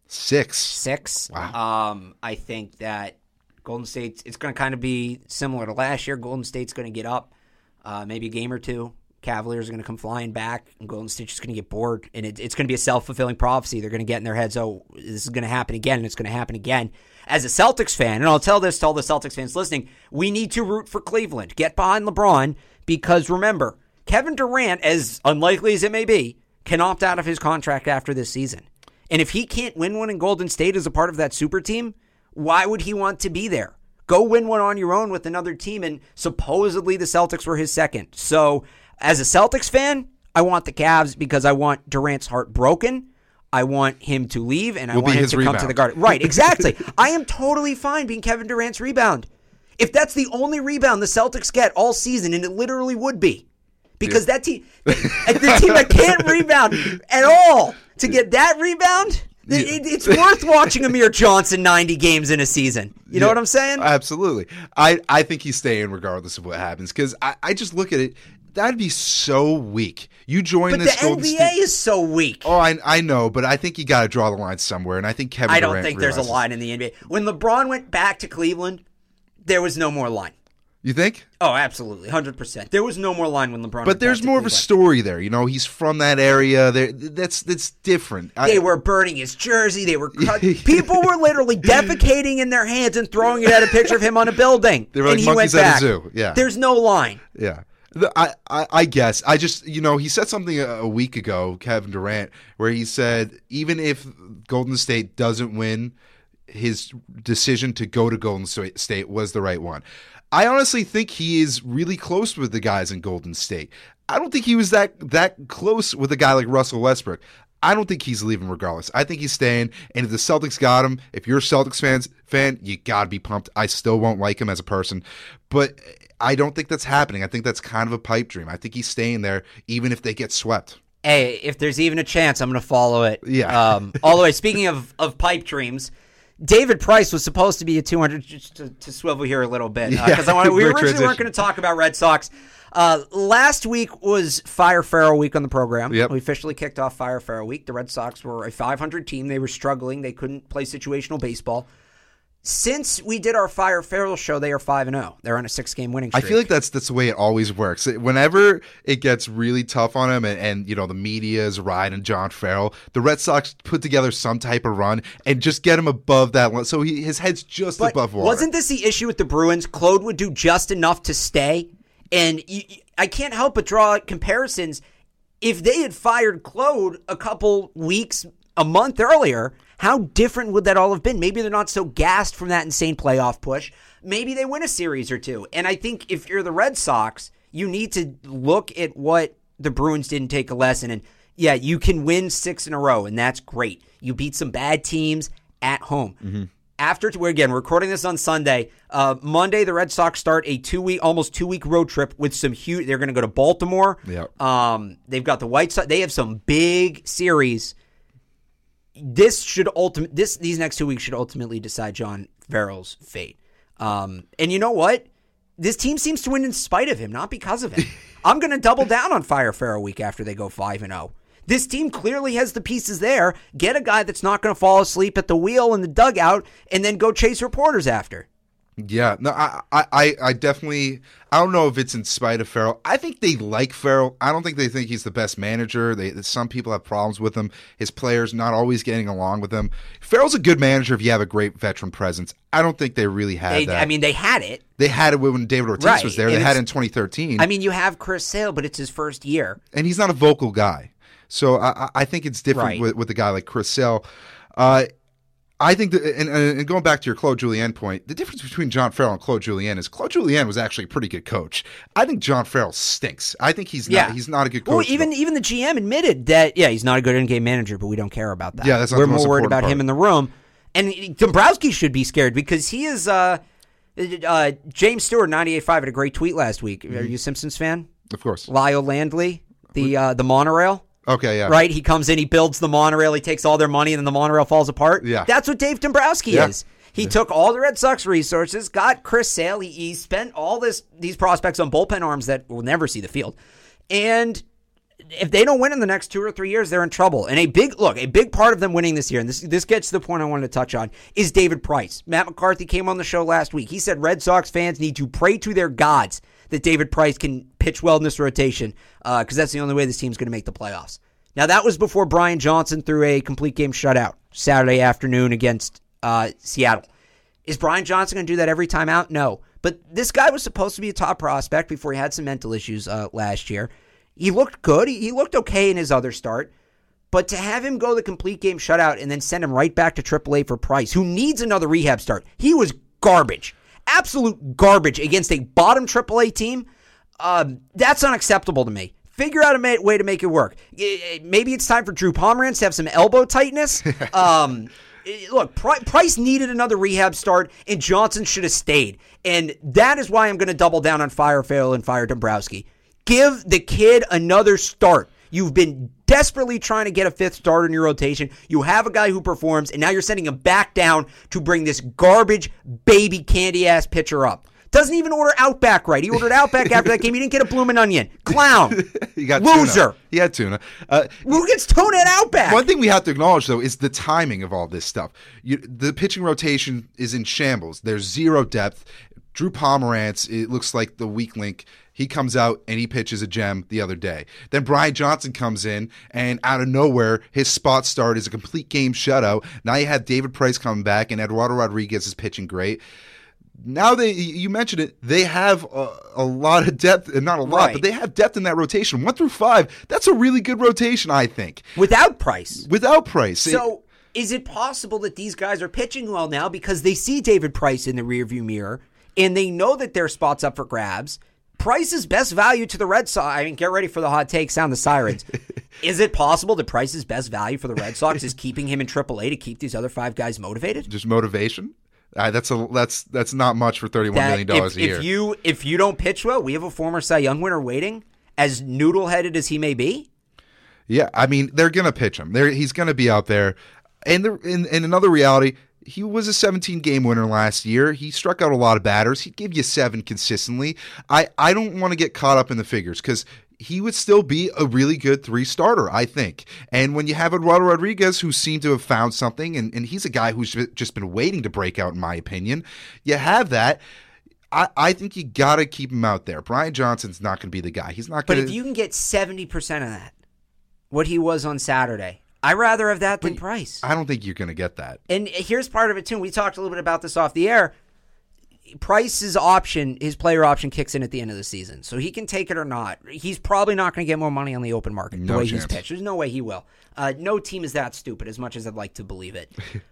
Six. Six. Wow. Um, I think that Golden State, it's going to kind of be similar to last year. Golden State's going to get up uh, maybe a game or two. Cavaliers are going to come flying back, and Golden State's just going to get bored. And it, it's going to be a self-fulfilling prophecy. They're going to get in their heads, oh, this is going to happen again, and it's going to happen again. As a Celtics fan, and I'll tell this to all the Celtics fans listening, we need to root for Cleveland. Get behind LeBron, because remember, Kevin Durant, as unlikely as it may be, can opt out of his contract after this season. And if he can't win one in Golden State as a part of that super team, why would he want to be there? Go win one on your own with another team, and supposedly the Celtics were his second. So, as a Celtics fan, I want the Cavs because I want Durant's heart broken. I want him to leave, and I Will want be him his to rebound. come to the Garden. Right, exactly. I am totally fine being Kevin Durant's rebound. If that's the only rebound the Celtics get all season, and it literally would be, because yeah. that team, the, the team that can't rebound at all, to get that rebound, yeah. it, it's worth watching Amir Johnson ninety games in a season. You know yeah, what I'm saying? Absolutely. I, I think he's staying regardless of what happens, because I, I just look at it. That'd be so weak. You join but this the Golden N B A State- is so weak. Oh, I I know, but I think you got to draw the line somewhere, and I think Kevin I don't Durant think there's a realizes- line in the N B A. When LeBron went back to Cleveland, there was no more line. You think? Oh, absolutely, one hundred percent. There was no more line when LeBron. But there's more of a story there. You know, he's from that area. There, that's that's different. They I, were burning his jersey. They were cut. People were literally defecating in their hands and throwing it at a picture of him on a building. They were and like he monkeys went at a back. zoo. Yeah. There's no line. Yeah. The- I, I, I guess. I just, you know, he said something a, a week ago, Kevin Durant, where he said even if Golden State doesn't win, his decision to go to Golden State was the right one. I honestly think he is really close with the guys in Golden State. I don't think he was that that close with a guy like Russell Westbrook. I don't think he's leaving regardless. I think he's staying. And if the Celtics got him, if you're a Celtics fans, fan, you got to be pumped. I still won't like him as a person. But I don't think that's happening. I think that's kind of a pipe dream. I think he's staying there even if they get swept. Hey, if there's even a chance, I'm going to follow it. Yeah. Um, all the way. Speaking of, of pipe dreams, David Price was supposed to be a two hundred, just to, to swivel here a little bit. Because uh, I want we originally transition. weren't going to talk about Red Sox. Uh, last week was Fire Farrell week on the program. Yep. We officially kicked off Fire Farrell week. The Red Sox were a five hundred team. They were struggling. They couldn't play situational baseball. Since we did our Fire Farrell show, they are five and oh. They're on a six-game winning streak. I feel like that's that's the way it always works. Whenever it gets really tough on him and, and you know the media is riding John Farrell, the Red Sox put together some type of run and just get him above that line. So he, his head's just but above water. Wasn't this the issue with the Bruins? Claude would do just enough to stay. And you, I can't help but draw comparisons. If they had fired Claude a couple weeks, a month earlier, how different would that all have been? Maybe they're not so gassed from that insane playoff push. Maybe they win a series or two. And I think if you're the Red Sox, you need to look at what the Bruins didn't take a lesson. And yeah, you can win six in a row, and that's great. You beat some bad teams at home. Mm-hmm. After, we're again we're recording this on Sunday. Uh, Monday, the Red Sox start a two-week, almost two-week road trip with some huge. They're going to go to Baltimore. Yep. Um, they've got the White Sox. They have some big series. This should ultimate. This these next two weeks should ultimately decide John Farrell's fate. Um, and you know what? This team seems to win in spite of him, not because of him. I'm going to double down on Fire Farrell week after they go five and zero. This team clearly has the pieces there. Get a guy that's not going to fall asleep at the wheel in the dugout and then go chase reporters after. Yeah, no, I, I, I definitely, I don't know if it's in spite of Farrell. I think they like Farrell. I don't think they think he's the best manager. They, some people have problems with him. His players not always getting along with him. Farrell's a good manager if you have a great veteran presence. I don't think they really had They, that. I mean, they had it. They had it when David Ortiz Right, was there. and They had it it's- in twenty thirteen. I mean, you have Chris Sale, but it's his first year. and he's not a vocal guy. So I, I think it's different Right. with, with a guy like Chris Sale. Uh, I think that, and, and going back to your Claude Julien point, the difference between John Farrell and Claude Julien is Claude Julien was actually a pretty good coach. I think John Farrell stinks. I think he's Yeah. not. He's not a good coach. Well, even even the G M admitted that, yeah, he's not a good in-game manager, but we don't care about that. Yeah, that's not We're the most more worried important about him part. in the room. And Dombrowski should be scared because he is, uh, uh, James Stewart, ninety-eight point five, had a great tweet last week. Mm-hmm. Are you a Simpsons fan? of course. Lyle Landley, the uh, the monorail. Okay, yeah. Right? He comes in, he builds the monorail, he takes all their money, and then the monorail falls apart. Yeah. That's what Dave Dombrowski Yeah. is. He yeah. took all the Red Sox resources, got Chris Sale, he, he spent all this these prospects on bullpen arms that will never see the field, and if they don't win in the next two or three years, they're in trouble. And a big look, a big part of them winning this year, and this this gets to the point I wanted to touch on, is David Price. Matt McCarthy came on the show last week. He said Red Sox fans need to pray to their gods that David Price can pitch well in this rotation, because uh, that's the only way this team's going to make the playoffs. Now, that was before Brian Johnson threw a complete game shutout Saturday afternoon against uh, Seattle. Is Brian Johnson going to do that every time out? No. But this guy was supposed to be a top prospect before he had some mental issues uh, last year. He looked good. He, he looked okay in his other start. But to have him go the complete game shutout and then send him right back to triple A for Price, who needs another rehab start, he was garbage. Absolute garbage against a bottom triple A team. Um, that's unacceptable to me. Figure out a ma- way to make it work. Maybe it's time for Drew Pomeranz to have some elbow tightness. Um, look, Price needed another rehab start, and Johnson should have stayed. And that is why I'm going to double down on fire Farrell and fire Dombrowski. Give the kid another start. You've been desperately trying to get a fifth starter in your rotation. You have a guy who performs, and now you're sending him back down to bring this garbage, baby, candy-ass pitcher up. Doesn't even order Outback right. He ordered Outback after that game. He didn't get a bloomin' onion. Clown. He got loser. Tuna. He had tuna. Uh, Who gets tuna at Outback? One thing we have to acknowledge, though, is the timing of all this stuff. You, the pitching rotation is in shambles. There's zero depth. Drew Pomeranz, it looks like the weak link. He comes out and he pitches a gem the other day. Then Brian Johnson comes in, and out of nowhere, his spot start is a complete game shutout. Now you have David Price coming back, and Eduardo Rodriguez is pitching great. Now they, you mentioned it, they have a, a lot of depth, and not a lot, right. but they have depth in that rotation. One through five, that's a really good rotation, I think. Without Price. Without Price. So it, is it possible that these guys are pitching well now because they see David Price in the rearview mirror, and they know that their spot's up for grabs? Price's best value to the Red Sox, I mean, get ready for the hot take, sound the sirens. Is it possible that Price's best value for the Red Sox is keeping him in triple A to keep these other five guys motivated? Just motivation? Uh, that's a that's that's not much for thirty-one that million dollars if, a year. If you if you don't pitch well, we have a former Cy Young winner waiting, as noodle-headed as he may be. Yeah, I mean, they're going to pitch him. They're, he's going to be out there. And there, in, in another reality, he was a seventeen-game winner last year. He struck out a lot of batters. He'd give you seven consistently. I, I don't want to get caught up in the figures because he would still be a really good three-starter, I think. And when you have Eduardo Rodriguez, who seemed to have found something, and, and he's a guy who's just been waiting to break out, in my opinion, you have that. I, I think you got to keep him out there. Brian Johnson's not going to be the guy. He's not going to. But if you can get seventy percent of that, what he was on Saturday, I'd rather have that than but Price. I don't think you're going to get that. And here's part of it, too. We talked a little bit about this off the air. Price's option, his player option, kicks in at the end of the season. So he can take it or not. He's probably not going to get more money on the open market No the way chance. he's pitched. There's no way he will. Uh, no team is that stupid, as much as I'd like to believe it.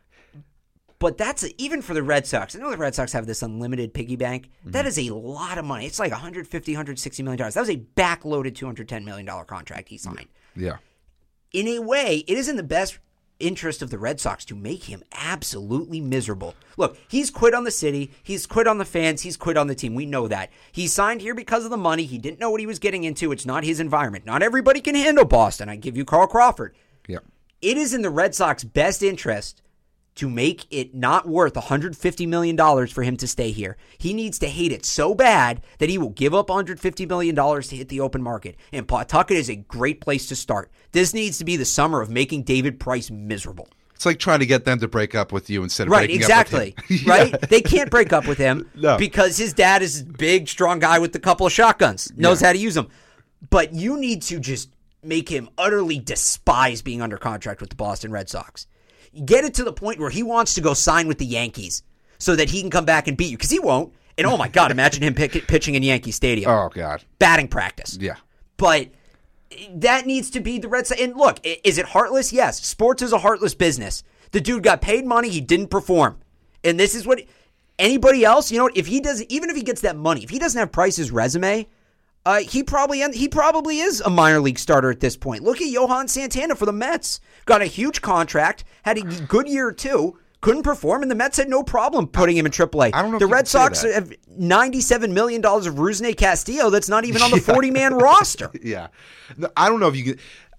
But that's a, even for the Red Sox. I know the Red Sox have this unlimited piggy bank. Mm-hmm. That is a lot of money. It's like one hundred fifty, one hundred sixty million dollars. That was a backloaded two hundred ten million dollars contract he signed. Yeah. In a way, it is in the best interest of the Red Sox to make him absolutely miserable. Look, he's quit on the city. He's quit on the fans. He's quit on the team. We know that. He signed here because of the money. He didn't know what he was getting into. It's not his environment. Not everybody can handle Boston. I give you Carl Crawford. Yeah. It is in the Red Sox best interest to make it not worth one hundred fifty million dollars for him to stay here. He needs to hate it so bad that he will give up one hundred fifty million dollars to hit the open market. And Pawtucket is a great place to start. This needs to be the summer of making David Price miserable. It's like trying to get them to break up with you instead of right, breaking exactly. up with him. Right? Yeah. They can't break up with him No. because his dad is a big, strong guy with a couple of shotguns, knows Yeah. how to use them. But you need to just make him utterly despise being under contract with the Boston Red Sox. Get it to the point where he wants to go sign with the Yankees so that he can come back and beat you, because he won't. And oh my God, imagine him pick, pitching in Yankee Stadium. Oh, God. Batting practice. Yeah. But that needs to be the Red Sox. And look, is it heartless? Yes. Sports is a heartless business. The dude got paid money. He didn't perform. And this is what anybody else, you know what, if he doesn't, even if he gets that money, if he doesn't have Price's resume, uh, he probably he probably is a minor league starter at this point. Look at Johan Santana for the Mets. Got a huge contract, had a good year or two, couldn't perform, and the Mets had no problem putting him in triple A. I don't know if the you Red can say Sox that. have ninety-seven million dollars of Rusney Castillo that's not even on the forty-man roster. Yeah. No, I don't know if you can.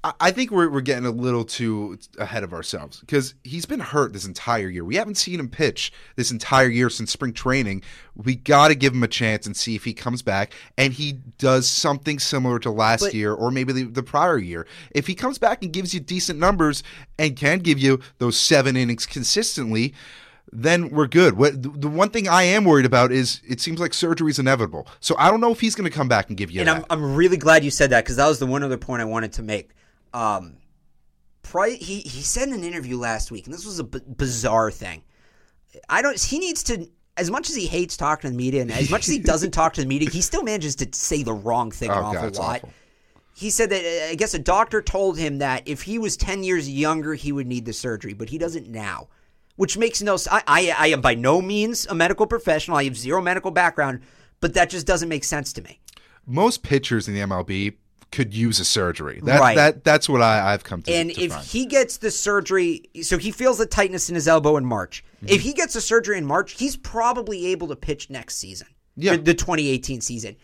I, I think we're we're getting a little too ahead of ourselves because he's been hurt this entire year. We haven't seen him pitch this entire year since spring training. We got to give him a chance and see if he comes back and he does something similar to last But- year or maybe the, the prior year. If he comes back and gives you decent numbers and can give you those seven innings consistently, then we're good. What the one thing I am worried about is it seems like surgery is inevitable. So I don't know if he's going to come back and give you And that. I'm I'm really glad you said that because that was the one other point I wanted to make. Um, Price, he he said in an interview last week, and this was a b- bizarre thing. I don't. He needs to. As much as he hates talking to the media, and as much as he doesn't talk to the media, he still manages to say the wrong thing an Oh, awful God, it's lot. awful. He said that uh, I guess a doctor told him that if he was ten years younger, he would need the surgery, but he doesn't now. Which makes no sense. I, I, I am by no means a medical professional. I have zero medical background, but that just doesn't make sense to me. Most pitchers in the M L B could use a surgery. That, Right. that That's what I, I've come to And to if find. he gets the surgery, so he feels the tightness in his elbow in March. Mm-hmm. If he gets the surgery in March, he's probably able to pitch next season, Yeah. the, the twenty eighteen season.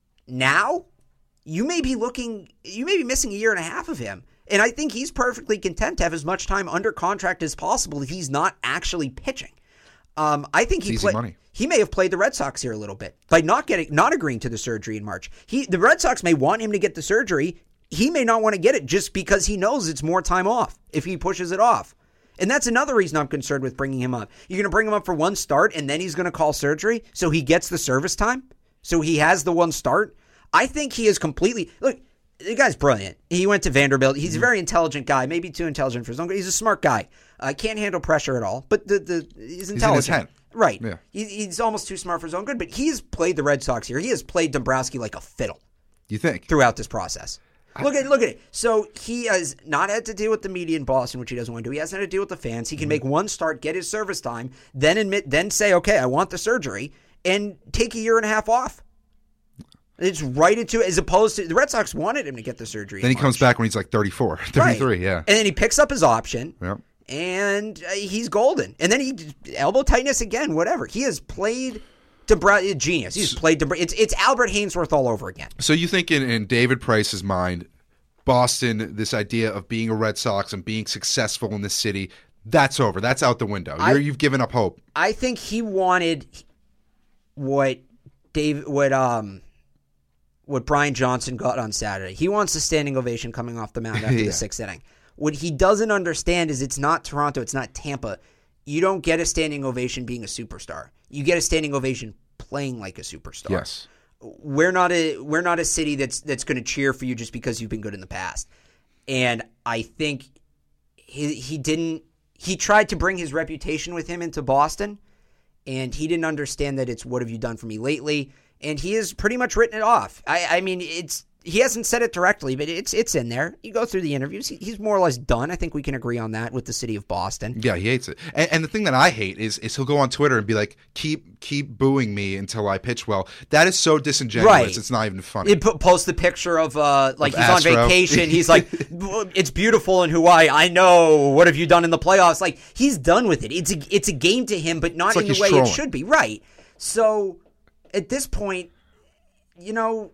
Now, you may be looking, you may be missing a year and a half of him. And I think he's perfectly content to have as much time under contract as possible if he's not actually pitching. Um, I think he It's easy play, money. he may have played the Red Sox here a little bit by not getting, not agreeing to the surgery in March. He, the Red Sox may want him to get the surgery. He may not want to get it just because he knows it's more time off if he pushes it off. And that's another reason I'm concerned with bringing him up. You're going to bring him up for one start and then he's going to call surgery so he gets the service time, so he has the one start. I think he is completely look. The guy's brilliant. He went to Vanderbilt. He's a very intelligent guy, maybe too intelligent for his own good. He's a smart guy. Uh, can't handle pressure at all, but the the he's in his intelligent. head. Right. Yeah. He, he's almost too smart for his own good, but he's played the Red Sox here. He has played Dombrowski like a fiddle You think? throughout this process. Look at look at it. So he has not had to deal with the media in Boston, which he doesn't want to do. He hasn't had to deal with the fans. He can make one start, get his service time, then admit, then say, okay, I want the surgery, and take a year and a half off. It's right into as opposed to the Red Sox wanted him to get the surgery. Then in he comes March. back when he's like thirty-four, thirty-three, Right. yeah. And then he picks up his option, Yep. and uh, he's golden. And then he elbow tightness again, whatever. He has played Debra- genius. He's played Debra- it's it's Albert Hainsworth all over again. So you think in, in David Price's mind, Boston, this idea of being a Red Sox and being successful in this city, that's over. That's out the window. I- You're, you've given up hope. I think he wanted what Dave, what um, what Brian Johnson got on Saturday. He wants a standing ovation coming off the mound after Yeah. the sixth inning. What he doesn't understand is it's not Toronto, it's not Tampa. You don't get a standing ovation being a superstar. You get a standing ovation playing like a superstar. Yes. We're not a we're not a city that's that's going to cheer for you just because you've been good in the past. And I think he he didn't he tried to bring his reputation with him into Boston, and he didn't understand that it's what have you done for me lately, and he has pretty much written it off. I I mean it's he hasn't said it directly, but it's it's in there. You go through the interviews, he, he's more or less done. I think we can agree on that with the city of Boston. Yeah, he hates it. And, and the thing that I hate is is he'll go on Twitter and be like, keep keep booing me until I pitch well. That is so disingenuous. Right. It's not even funny. He po- posts the picture of uh like Of he's Astro. on vacation. He's like, it's beautiful in Hawaii. I know. What have you done in the playoffs? Like he's done with it. It's a it's a game to him, but not It's like in the he's way it trolling. should be. Right. So at this point, you know,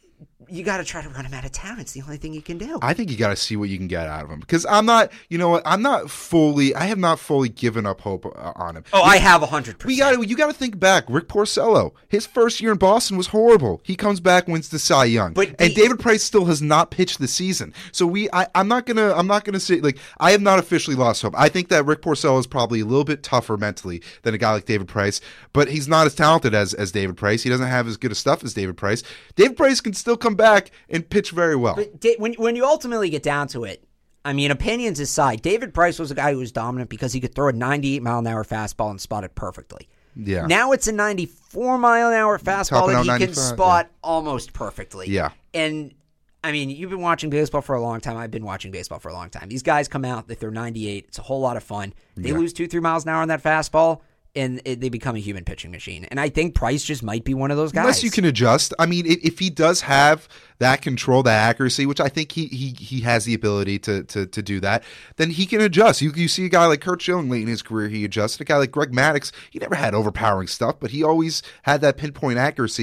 you got to try to run him out of town. It's the only thing you can do. I think you got to see what you can get out of him because I'm not, you know what, I'm not fully, I have not fully given up hope uh, on him. oh, I have a hundred We percent. got to, you got to think back. Rick Porcello, his first year in Boston was horrible. He comes back, wins the Cy Young, But and the- David Price still has not pitched the season. So we, I, I'm not gonna, I'm not gonna say like I have not officially lost hope. I think that Rick Porcello is probably a little bit tougher mentally than a guy like David Price, but he's not as talented as as David Price. He doesn't have as good a stuff as David Price. David Price can still come back and pitch very well. But da- when when you ultimately get down to it, I mean, opinions aside, David Price was a guy who was dominant because he could throw a ninety-eight mile an hour fastball and spot it perfectly. Yeah. Now it's a ninety-four mile an hour fastball Topping that out he can ninety-five, spot almost perfectly. Yeah. And I mean, you've been watching baseball for a long time. I've been watching baseball for a long time. These guys come out, they throw ninety-eight. It's a whole lot of fun. They Yeah. lose two, three miles an hour on that fastball, and it, they become a human pitching machine. And I think Price just might be one of those guys. Unless you can adjust. I mean, if, if he does have that control, that accuracy, which I think he he, he has the ability to, to to do that, then he can adjust. You you see a guy like Kurt Schilling late in his career, he adjusted. A guy like Greg Maddux, he never had overpowering stuff, but he always had that pinpoint accuracy.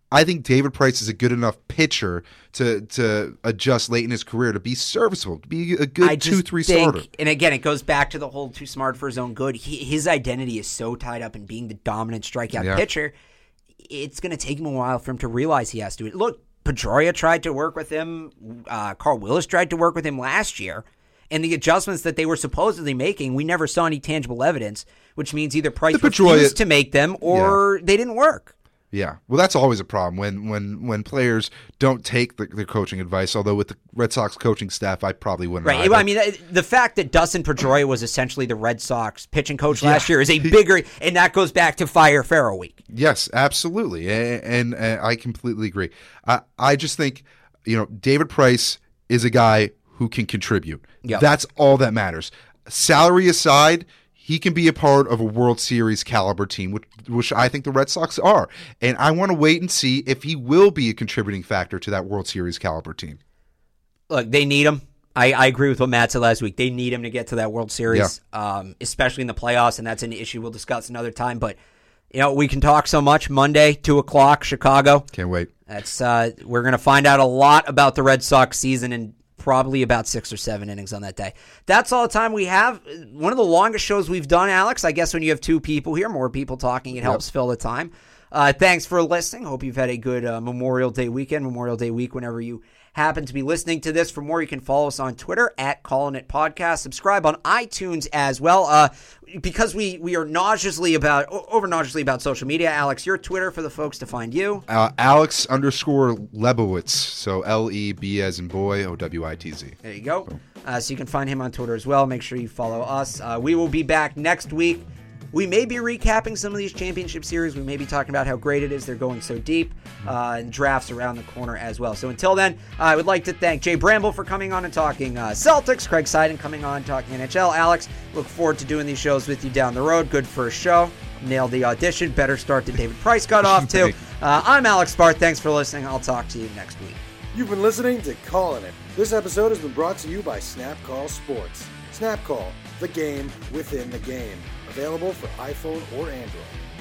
I think David Price is a good enough pitcher to to adjust late in his career to be serviceable, to be a good I two, just three think, starter. And again, it goes back to the whole too smart for his own good. He, his identity is so tied up in being the dominant strikeout Yeah. pitcher. It's going to take him a while for him to realize he has to. Look, Pedroia tried to work with him. Uh, Carl Willis tried to work with him last year. And the adjustments that they were supposedly making, we never saw any tangible evidence, which means either Price The Pedroia- refused to make them or they didn't work. Yeah, well, that's always a problem when when when players don't take the, the coaching advice. Although with the Red Sox coaching staff, I probably wouldn't. Right. either. I mean, the fact that Dustin Pedroia was essentially the Red Sox pitching coach Yeah. last year is a bigger, and that goes back to Fire Farrell week. Yes, absolutely, and, and, and I completely agree. I I just think you know David Price is a guy who can contribute. Yep. That's all that matters. Salary aside, he can be a part of a World Series caliber team, which, which I think the Red Sox are. And I want to wait and see if he will be a contributing factor to that World Series caliber team. Look, they need him. I, I agree with what Matt said last week. They need him to get to that World Series, um, especially in the playoffs, and that's an issue we'll discuss another time. But, you know, we can talk so much. Monday, two o'clock, Chicago. Can't wait. That's uh, we're going to find out a lot about the Red Sox season and probably about six or seven innings on that day. That's all the time we have. One of the longest shows we've done, Alex. I guess when you have two people here, more people talking, it helps fill the time. Uh, thanks for listening. Hope you've had a good uh, Memorial Day weekend, Memorial Day week, whenever you happen to be listening to this. For more, you can follow us on Twitter at Callin' It Podcast. Subscribe on iTunes as well. Uh, because we we are nauseously about over nauseously about social media. Alex, your Twitter for the folks to find you. Uh, Alex underscore Lebowitz. So L E B as in boy, O W I T Z. There you go. Uh, so you can find him on Twitter as well. Make sure you follow us. Uh, we will be back next week. We may be recapping some of these championship series. We may be talking about how great it is they're going so deep, uh, and drafts around the corner as well. So until then, uh, I would like to thank Jay Bramble for coming on and talking uh, Celtics, Craig Seiden coming on talking N H L. Alex, look forward to doing these shows with you down the road. Good first show. Nailed the audition. Better start than David Price got off to. Uh, I'm Alex Barth. Thanks for listening. I'll talk to you next week. You've been listening to Callin' It. This episode has been brought to you by Snap Call Sports. Snap Call, the game within the game. Available for iPhone or Android.